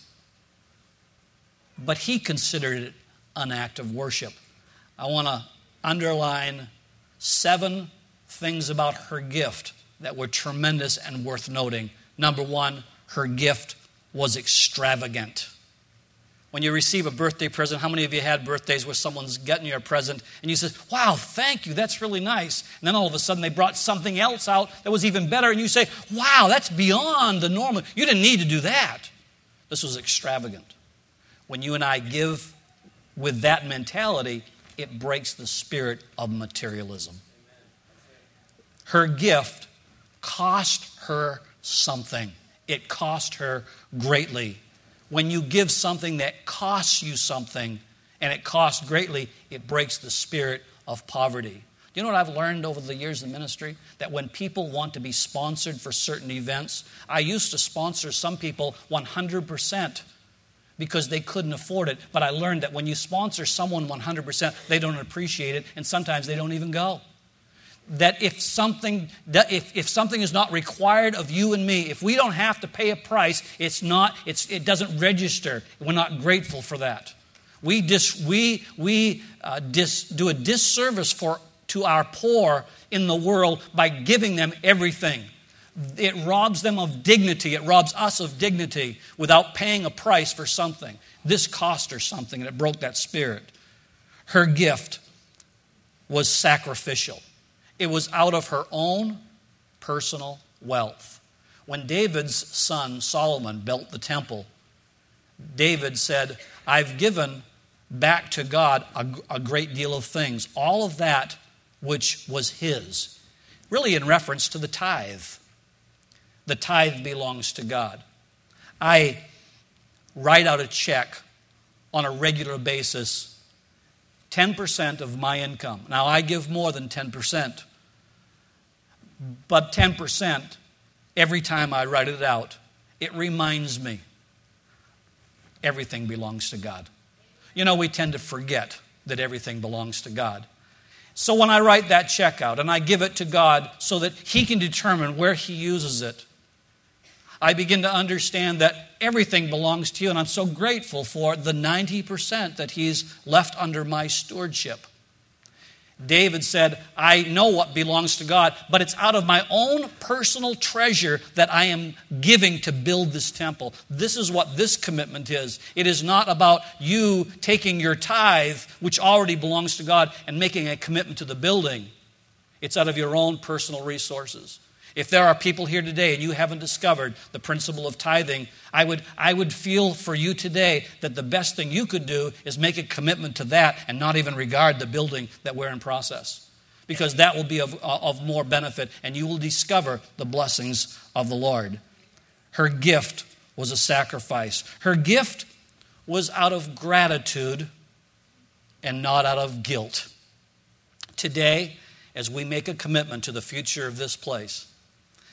But he considered it an act of worship. I want to underline seven things about her gift that were tremendous and worth noting. Number one, her gift was extravagant. When you receive a birthday present, how many of you had birthdays where someone's getting you a present and you say, "Wow, thank you, that's really nice." And then all of a sudden they brought something else out that was even better and you say, "Wow, that's beyond the normal. You didn't need to do that." This was extravagant. When you and I give with that mentality, it breaks the spirit of materialism. Her gift cost her something. It cost her greatly. When you give something that costs you something, and it costs greatly, it breaks the spirit of poverty. Do you know what I've learned over the years in ministry? That when people want to be sponsored for certain events, I used to sponsor some people one hundred percent because they couldn't afford it. But I learned that when you sponsor someone one hundred percent, they don't appreciate it, and sometimes they don't even go. That if something that if, if something is not required of you and me, if we don't have to pay a price, it's not it's it doesn't register. We're not grateful for that. We dis, we we uh, dis, do a disservice for to our poor in the world by giving them everything. It robs them of dignity. It robs us of dignity without paying a price for something. This cost her something, and it broke that spirit. Her gift was sacrificial. It was out of her own personal wealth. When David's son Solomon built the temple, David said, "I've given back to God a, a great deal of things." All of that which was his. Really in reference to the tithe. The tithe belongs to God. I write out a check on a regular basis, ten percent of my income. Now I give more than ten percent. But ten percent, every time I write it out, it reminds me everything belongs to God. You know, we tend to forget that everything belongs to God. So when I write that check out and I give it to God so that He can determine where He uses it, I begin to understand that everything belongs to you, and I'm so grateful for the ninety percent that He's left under my stewardship. David said, "I know what belongs to God, but it's out of my own personal treasure that I am giving to build this temple." This is what this commitment is. It is not about you taking your tithe, which already belongs to God, and making a commitment to the building. It's out of your own personal resources. If there are people here today and you haven't discovered the principle of tithing, I would, I would feel for you today that the best thing you could do is make a commitment to that and not even regard the building that we're in process. Because that will be of, of more benefit, and you will discover the blessings of the Lord. Her gift was a sacrifice. Her gift was out of gratitude and not out of guilt. Today, as we make a commitment to the future of this place,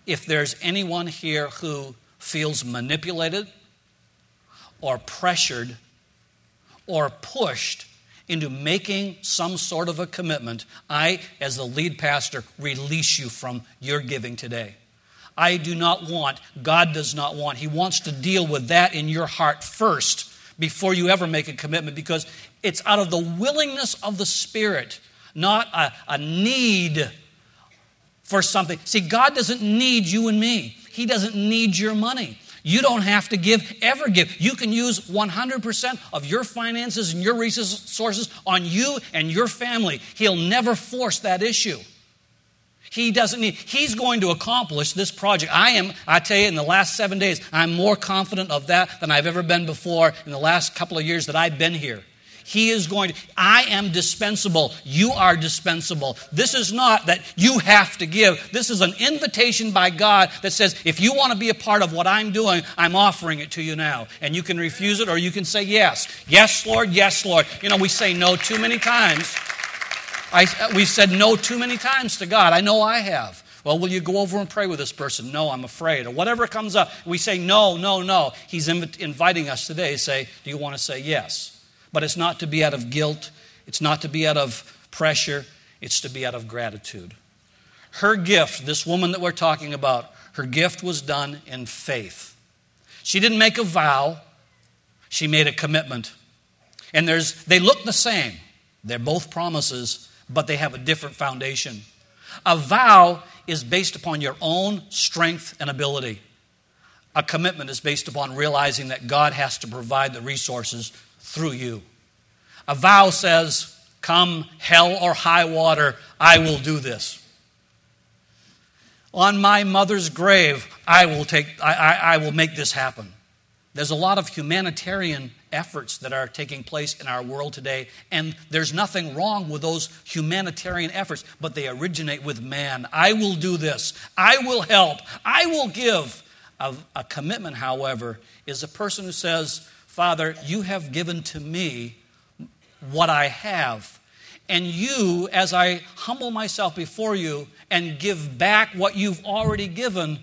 if there's anyone here who feels manipulated or pressured or pushed into making some sort of a commitment, I, as the lead pastor, release you from your giving today. I do not want, God does not want, He wants to deal with that in your heart first before you ever make a commitment, because it's out of the willingness of the Spirit, not a, a need for something. See, God doesn't need you and me. He doesn't need your money. You don't have to give, ever give. You can use one hundred percent of your finances and your resources on you and your family. He'll never force that issue. He doesn't need, He's going to accomplish this project. I am, I tell you, in the last seven days, I'm more confident of that than I've ever been before in the last couple of years that I've been here. He is going to, I am dispensable. You are dispensable. This is not that you have to give. This is an invitation by God that says, if you want to be a part of what I'm doing, I'm offering it to you now. And you can refuse it or you can say yes. Yes, Lord. Yes, Lord. You know, we say no too many times. I, we've said no too many times to God. I know I have. Well, will you go over and pray with this person? No, I'm afraid. Or whatever comes up, we say no, no, no. He's inv- inviting us today to say, do you want to say yes? But it's not to be out of guilt. It's not to be out of pressure. It's to be out of gratitude. Her gift, this woman that we're talking about, her gift was done in faith. She didn't make a vow. She made a commitment. And there's they look the same. They're both promises, but they have a different foundation. A vow is based upon your own strength and ability. A commitment is based upon realizing that God has to provide the resources through you. A vow says, come hell or high water, I will do this. On my mother's grave, I will take, I, I, I will make this happen. There's a lot of humanitarian efforts that are taking place in our world today, and there's nothing wrong with those humanitarian efforts, but they originate with man. I will do this. I will help. I will give. A, a commitment, however, is a person who says, Father, you have given to me what I have. And you, as I humble myself before you and give back what you've already given,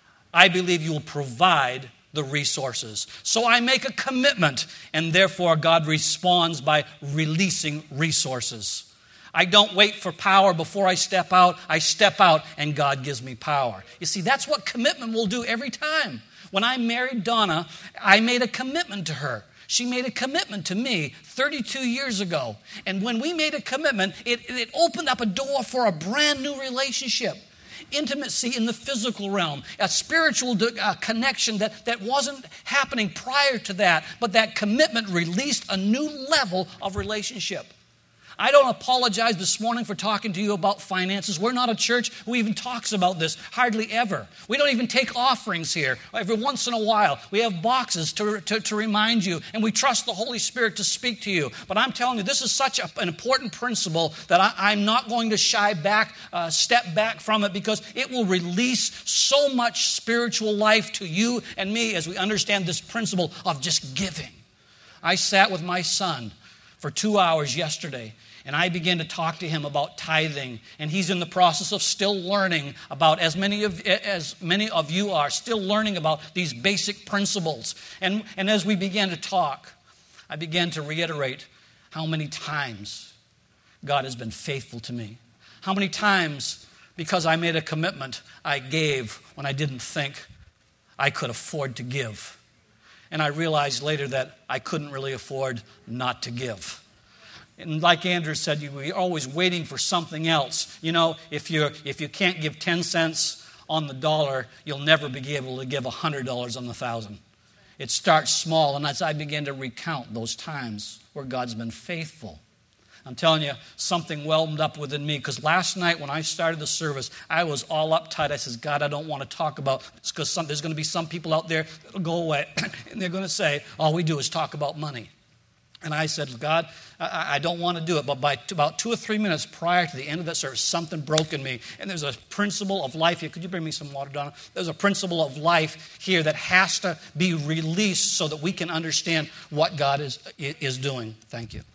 I believe you will provide the resources. So I make a commitment, and therefore God responds by releasing resources. I don't wait for power before I step out. I step out, and God gives me power. You see, that's what commitment will do every time. When I married Donna, I made a commitment to her. She made a commitment to me thirty-two years ago. And when we made a commitment, it, it opened up a door for a brand new relationship. Intimacy in the physical realm, a spiritual uh, connection that, that wasn't happening prior to that, but that commitment released a new level of relationship. I don't apologize this morning for talking to you about finances. We're not a church who even talks about this, hardly ever. We don't even take offerings here. Every once in a while, we have boxes to, to, to remind you, and we trust the Holy Spirit to speak to you. But I'm telling you, this is such a, an important principle that I, I'm not going to shy back, uh, step back from it, because it will release so much spiritual life to you and me as we understand this principle of just giving. I sat with my son for two hours yesterday, and I began to talk to him about tithing, and he's in the process of still learning about, as many of as many of you are, still learning about these basic principles. And, and as we began to talk, I began to reiterate how many times God has been faithful to me. How many times, because I made a commitment, I gave when I didn't think I could afford to give. And I realized later that I couldn't really afford not to give. And like Andrew said, you're always waiting for something else. You know, if you if you can't give ten cents on the dollar, you'll never be able to give one hundred dollars on the thousand. It starts small, and as I began to recount those times where God's been faithful, I'm telling you, something welled up within me, because last night when I started the service, I was all uptight. I said, God, I don't want to talk about this, because there's going to be some people out there that will go away, and they're going to say, all we do is talk about money. And I said, God, I, I don't want to do it. But by t- about two or three minutes prior to the end of that service, something broke in me. And there's a principle of life here. Could you bring me some water, Donna? There's a principle of life here that has to be released so that we can understand what God is, is doing. Thank you.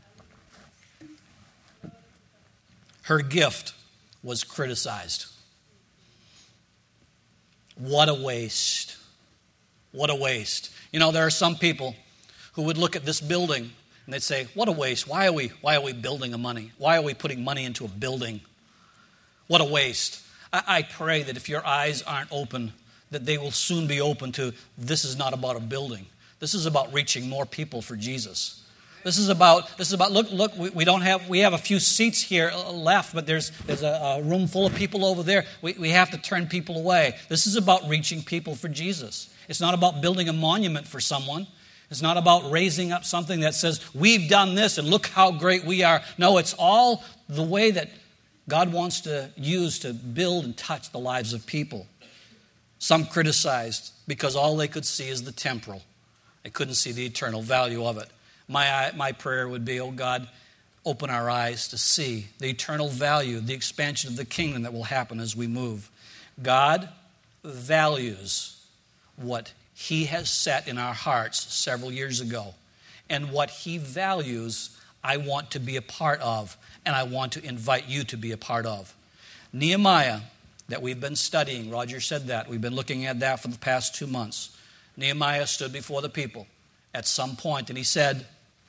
Her gift was criticized. What a waste. What a waste. You know, there are some people who would look at this building and they'd say, what a waste. Why are we, why are we building a money? Why are we putting money into a building? What a waste. I, I pray that if your eyes aren't open, that they will soon be open to, this is not about a building. This is about reaching more people for Jesus. This is about, this is about, look, look, we, we don't have, we have a few seats here left, but there's there's a, a room full of people over there. We, we have to turn people away. This is about reaching people for Jesus. It's not about building a monument for someone. It's not about raising up something that says, we've done this and look how great we are. No, it's all the way that God wants to use to build and touch the lives of people. Some criticized because all they could see is the temporal. They couldn't see the eternal value of it. My, my prayer would be, oh God, open our eyes to see the eternal value, the expansion of the kingdom that will happen as we move. God values what He has set in our hearts several years ago. And what He values, I want to be a part of, and I want to invite you to be a part of. Nehemiah, that we've been studying, Roger said that, we've been looking at that for the past two months. Nehemiah stood before the people at some point and he said,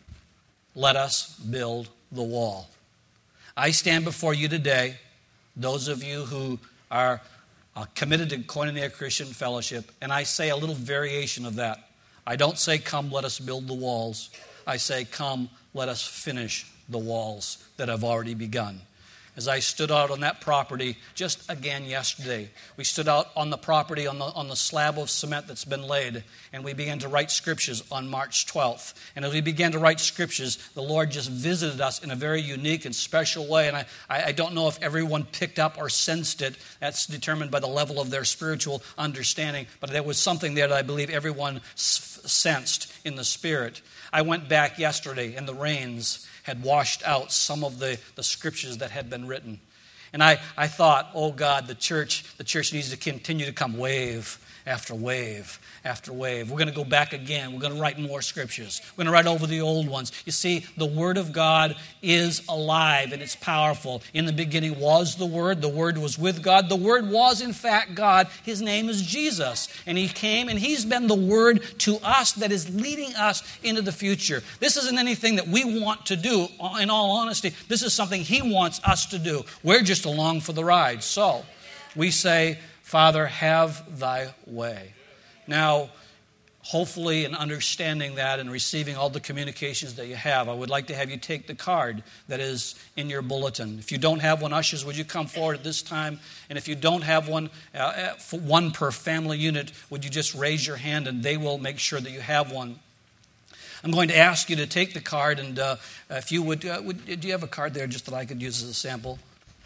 let us build the wall. I stand before you today, those of you who are uh, committed to Koinonia Christian Fellowship, and I say a little variation of that. I don't say, come, let us build the walls. I say, come, let us finish the walls that have already begun. As I stood out on that property just again yesterday, we stood out on the property on the, on the slab of cement that's been laid, and we began to write scriptures on March twelfth. And as we began to write scriptures, the Lord just visited us in a very unique and special way. And I, I don't know if everyone picked up or sensed it. That's determined by the level of their spiritual understanding. But there was something there that I believe everyone s- sensed in the Spirit. I went back yesterday, and the rains had washed out some of the, the scriptures that had been written. And I, I thought, oh God, the church, the church needs to continue to come wave after wave after wave. We're going to go back again. We're going to write more scriptures. We're going to write over the old ones. You see, the Word of God is alive and it's powerful. In the beginning was the Word. The Word was with God. The Word was, in fact, God. His name is Jesus. And He came and He's been the Word to us that is leading us into the future. This isn't anything that we want to do, in all honesty. This is something He wants us to do. We're just along for the ride. So we say, Father, have Thy way. Now, hopefully in understanding that and receiving all the communications that you have, I would like to have you take the card that is in your bulletin. If you don't have one, ushers, would you come forward at this time? And if you don't have one, uh, for one per family unit, would you just raise your hand and they will make sure that you have one. I'm going to ask you to take the card, and uh, if you would, uh, would, do you have a card there just that I could use as a sample?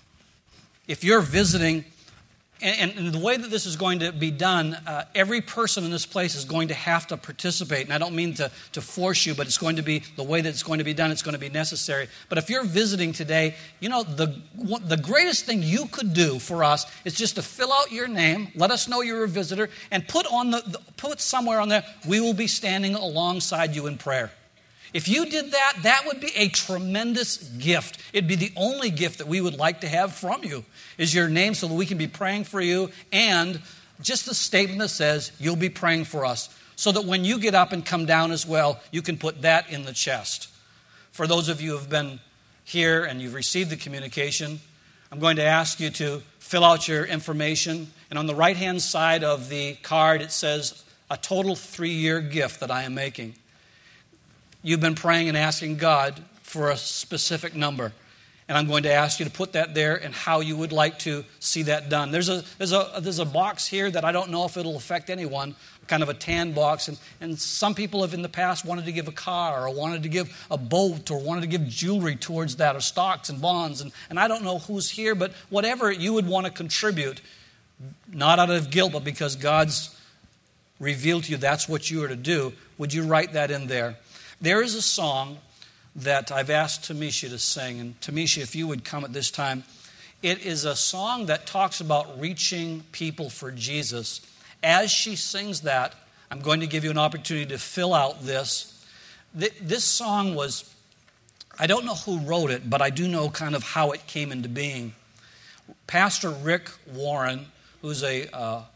If you're visiting, And, and the way that this is going to be done, uh, every person in this place is going to have to participate. And I don't mean to, to force you, but it's going to be the way that it's going to be done. It's going to be necessary. But if you're visiting today, you know, the, the greatest thing you could do for us is just to fill out your name, let us know you're a visitor, and put on the, the put somewhere on there, we will be standing alongside you in prayer. If you did that, that would be a tremendous gift. It'd be the only gift that we would like to have from you, is your name, so that we can be praying for you, and just a statement that says you'll be praying for us, so that when you get up and come down as well, you can put that in the chest. For those of you who have been here and you've received the communication, I'm going to ask you to fill out your information, and on the right-hand side of the card it says a total three-year gift that I am making. You've been praying and asking God for a specific number. And I'm going to ask you to put that there and how you would like to see that done. There's a there's a there's a box here that I don't know if it'll affect anyone, kind of a tan box. And, and some people have in the past wanted to give a car or wanted to give a boat or wanted to give jewelry towards that, or stocks and bonds. And, and I don't know who's here, but whatever you would want to contribute, not out of guilt, but because God's revealed to you that's what you are to do, would you write that in there? There is a song that I've asked Tamisha to sing. And Tamisha, if you would come at this time. It is a song that talks about reaching people for Jesus. As she sings that, I'm going to give you an opportunity to fill out this. This song was, I don't know who wrote it, but I do know kind of how it came into being. Pastor Rick Warren, who's a uh,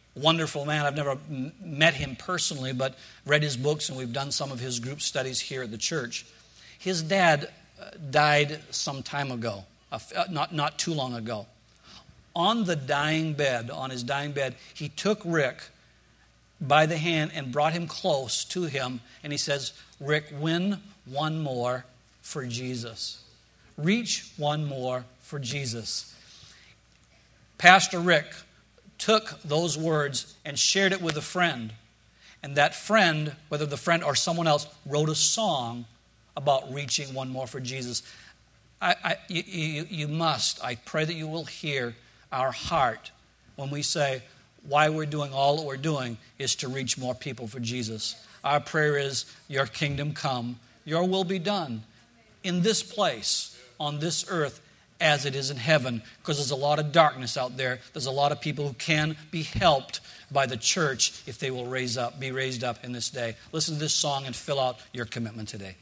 wonderful man. I've never m- met him personally, but read his books, and we've done some of his group studies here at the church. His dad uh, died some time ago, uh, not, not too long ago. On the dying bed, on his dying bed, he took Rick by the hand and brought him close to him, and he says, Rick, win one more for Jesus. Reach one more for Jesus. Pastor Rick took those words and shared it with a friend. And that friend, whether the friend or someone else, wrote a song about reaching one more for Jesus. I, I, you, you, you must, I pray that you will hear our heart when we say why we're doing all that we're doing is to reach more people for Jesus. Our prayer is, your kingdom come, your will be done in this place, on this earth, as it is in heaven, because there's a lot of darkness out there. There's a lot of people who can be helped by the church if they will raise up, be raised up in this day. Listen to this song and fill out your commitment today.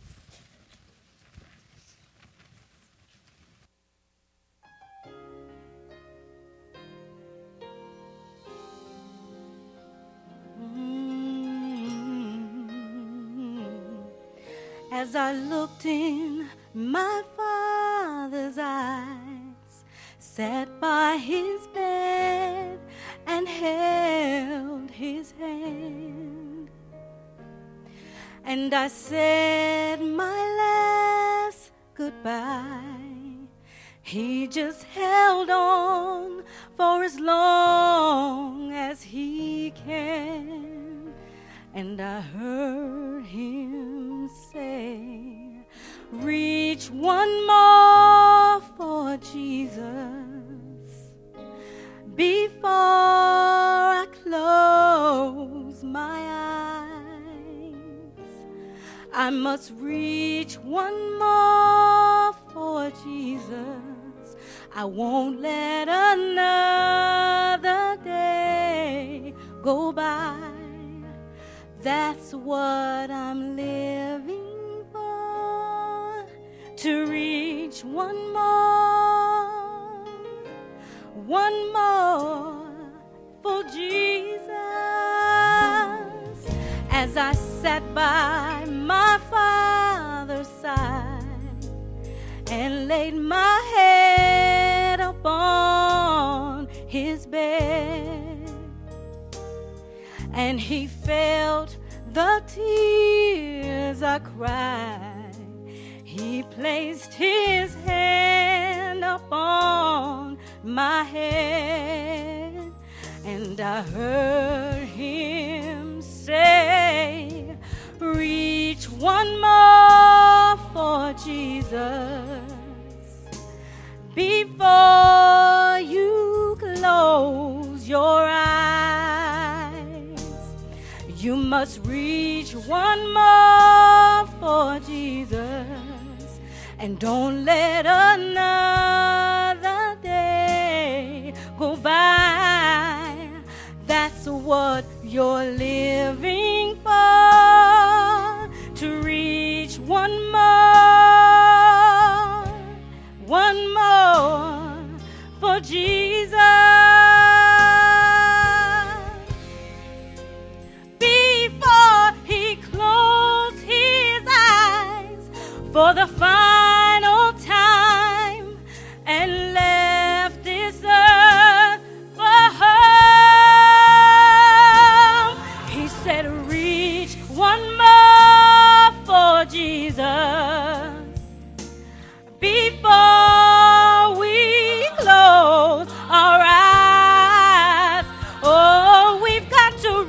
As I looked in my Father's eyes, sat by his bed and held his hand, and I said my last goodbye. He just held on for as long as he can, and I heard him say, reach one more for Jesus before I close my eyes. I must reach one more for Jesus. I won't let another day go by. That's what I'm living for, to reach one more, one more for Jesus. As I sat by my Father's side and laid my head upon his bed, and he felt the tears I cried, he placed his hand upon my head, and I heard him say, reach one more for Jesus before you close your eyes. You must reach one more for Jesus, and don't let another day go by. That's what you're living for, to reach one more, one more for Jesus. For the final time, and left this earth for home. He said, reach one more for Jesus before we close our eyes. Oh, we've got to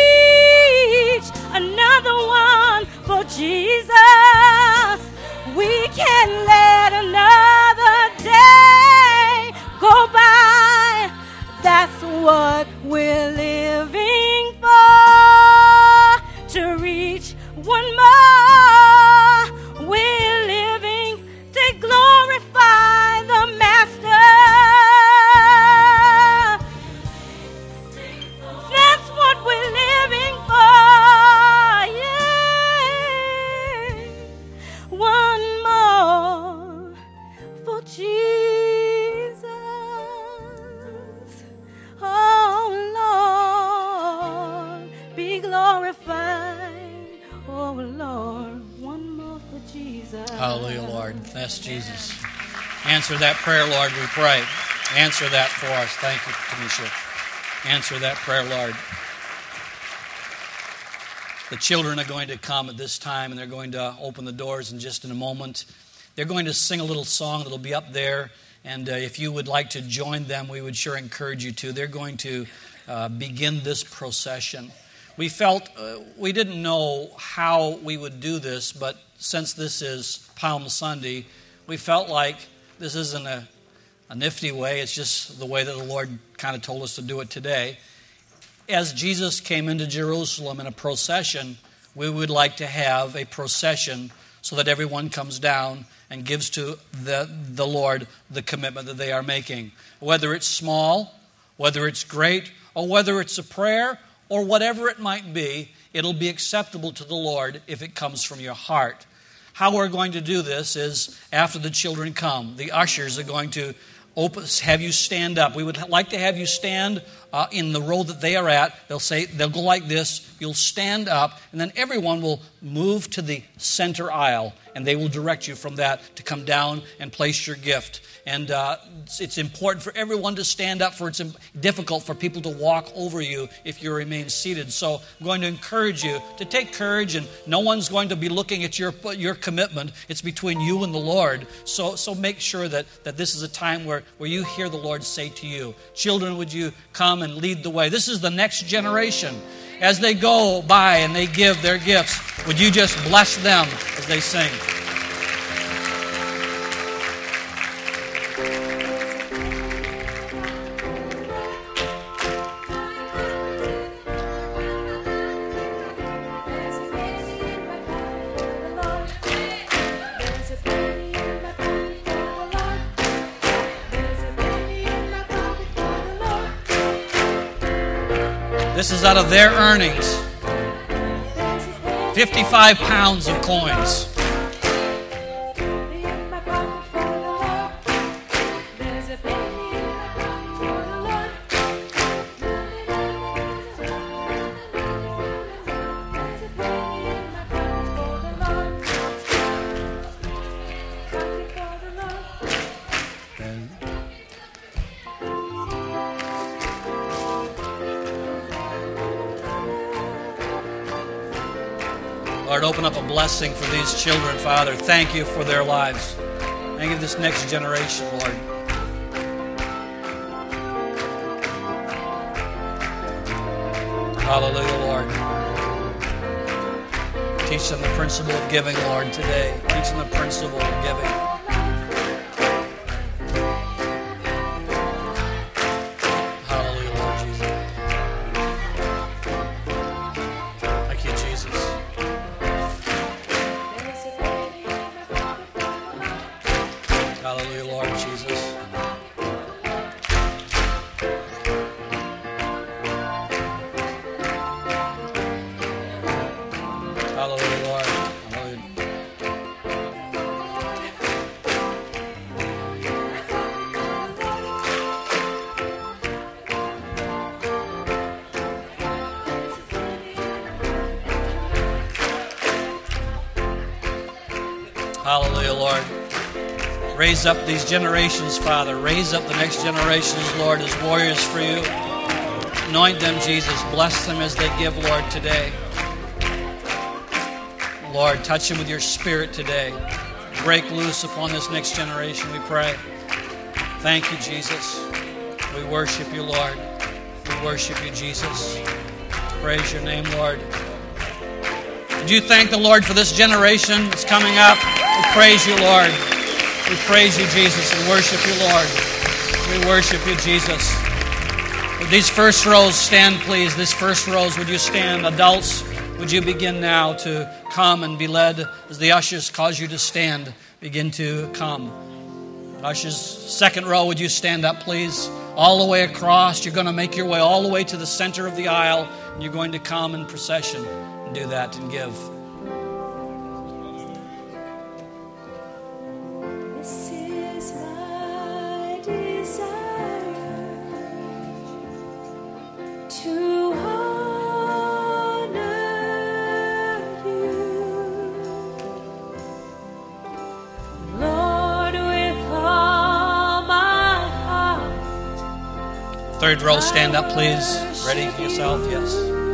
reach another one for Jesus. We Hallelujah, Lord. Yes, Jesus. Answer that prayer, Lord, we pray. Answer that for us. Thank you, Tanisha. Answer that prayer, Lord. The children are going to come at this time, and they're going to open the doors in just in a moment. They're going to sing a little song that'll be up there, and uh, if you would like to join them, we would sure encourage you to. They're going to uh, begin this procession. We felt, uh, we didn't know how we would do this, but since this is Palm Sunday, we felt like this isn't a, a nifty way. It's just the way that the Lord kind of told us to do it today. As Jesus came into Jerusalem in a procession, we would like to have a procession so that everyone comes down and gives to the, the Lord the commitment that they are making. Whether it's small, whether it's great, or whether it's a prayer, or whatever it might be, it'll be acceptable to the Lord if it comes from your heart. How we're going to do this is after the children come, the ushers are going to open, have you stand up. We would like to have you stand uh, in the row that they are at. They'll say, they'll go like this. You'll stand up, and then everyone will move to the center aisle, and they will direct you from that to come down and place your gift. And uh, it's, it's important for everyone to stand up, for it's difficult for people to walk over you if you remain seated. So I'm going to encourage you to take courage, and no one's going to be looking at your your commitment. It's between you and the Lord. So so make sure that, that this is a time where, where you hear the Lord say to you, children, would you come and lead the way? This is the next generation. As they go by and they give their gifts, would you just bless them as they sing? This is out of their earnings. fifty-five pounds of coins. Lord, open up a blessing for these children, Father. Thank you for their lives. Thank you for this next generation, Lord. Hallelujah, Lord. Teach them the principle of giving, Lord, today. Teach them the principle of giving. Hallelujah, Lord. Raise up these generations, Father. Raise up the next generations, Lord, as warriors for you. Anoint them, Jesus. Bless them as they give, Lord, today. Lord, touch them with your Spirit today. Break loose upon this next generation, we pray. Thank you, Jesus. We worship you, Lord. We worship you, Jesus. Praise your name, Lord. Would you thank the Lord for this generation that's coming up? We praise you, Lord. We praise you, Jesus, and worship you, Lord. We worship you, Jesus. Would these first rows stand, please? These first rows, would you stand? Adults, would you begin now to come and be led as the ushers cause you to stand? Begin to come. Ushers, second row, would you stand up, please? All the way across. You're going to make your way all the way to the center of the aisle, and you're going to come in procession and do that and give. This is my desire to honor you. Third row, stand up, please. Ready for yourself? Yes.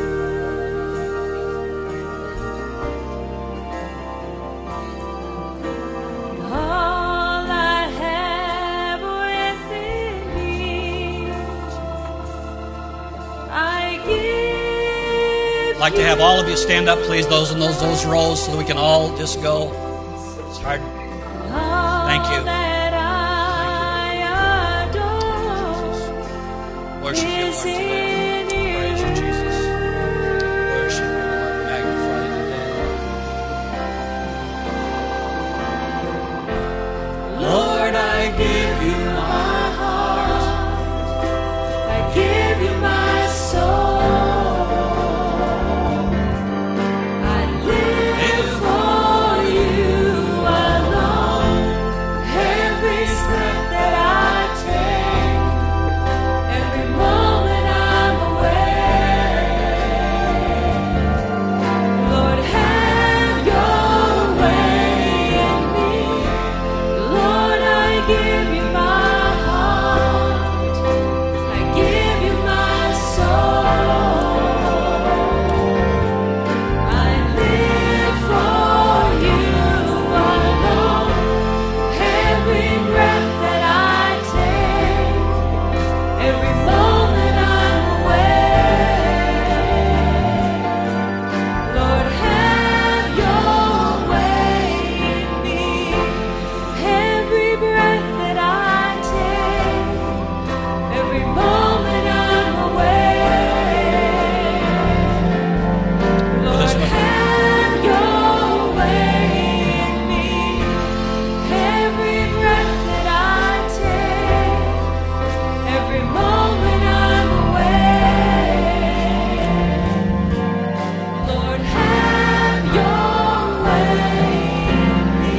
All I have within me, I give. I'd like to have all of you stand up, please, those in those those rows, so that we can all just go. It's hard. Thank you. That I adore Worship you, Lord, is today. in Praise you, you. Jesus. Worship you, Lord. Magnify you today, Lord. Lord, I give you my heart. I give you my soul. I live for you alone. Every step that I take, every moment I'm awake. Lord, have your way in me. Lord, I give you my heart. I give you my soul. I live for you alone. Every breath that I take, every moment I'm awake. Lord, have your way in me. Every breath that I take, every moment I'm awake. Lord, have your way in me. Every breath that I take, every moment I'm awake. Lord, have your way in me.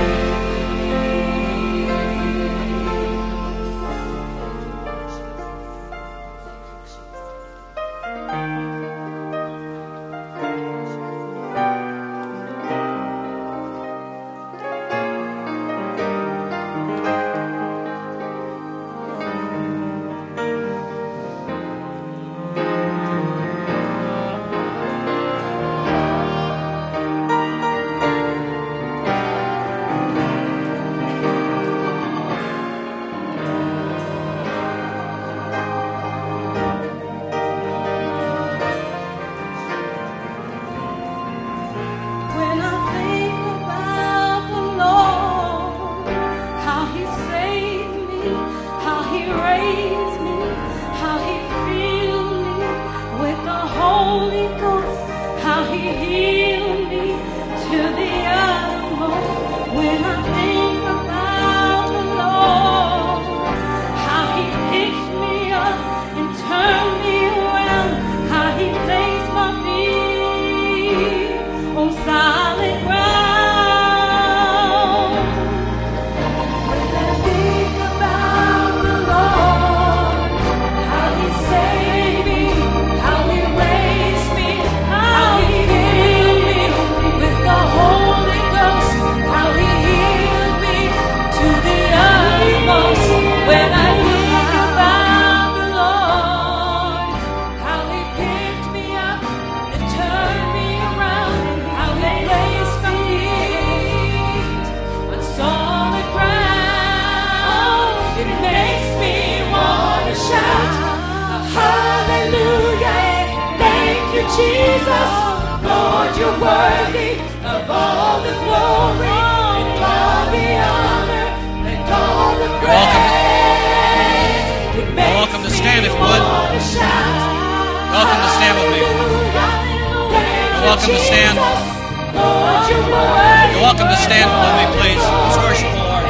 When I think about the Lord, how He saved me, how He raised me, how He filled me with the Holy Ghost, how He healed me to the uttermost. When I think about the Lord, how He picked me up and turned me around, how He placed my feet on solid ground. When I think about the Lord, how He saved me, how He raised me, how He filled me with the Holy Ghost, how He healed me to the uttermost. When I think about the Lord, how He picked me up and turned me around, how He placed my feet on solid ground, it makes me want to shout, hallelujah, thank you, Jesus. Lord, you're worthy of all the glory and all the honor and all the praise. It makes Welcome to stand, if you me would. want to shout, Welcome to stand with me. You're welcome to stand. You're You're welcome to stand with me, please. Let's worship the Lord.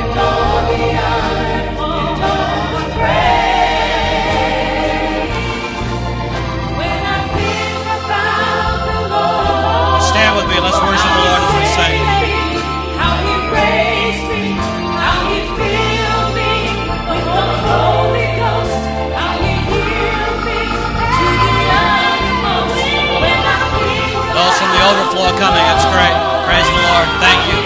Stand with me. Let's worship the Lord as we sing. How He raised me, how He filled me with the Holy Ghost, how He healed me to the uttermost. When I think Those from the overflow are coming. It's great. Praise the Lord. Thank you.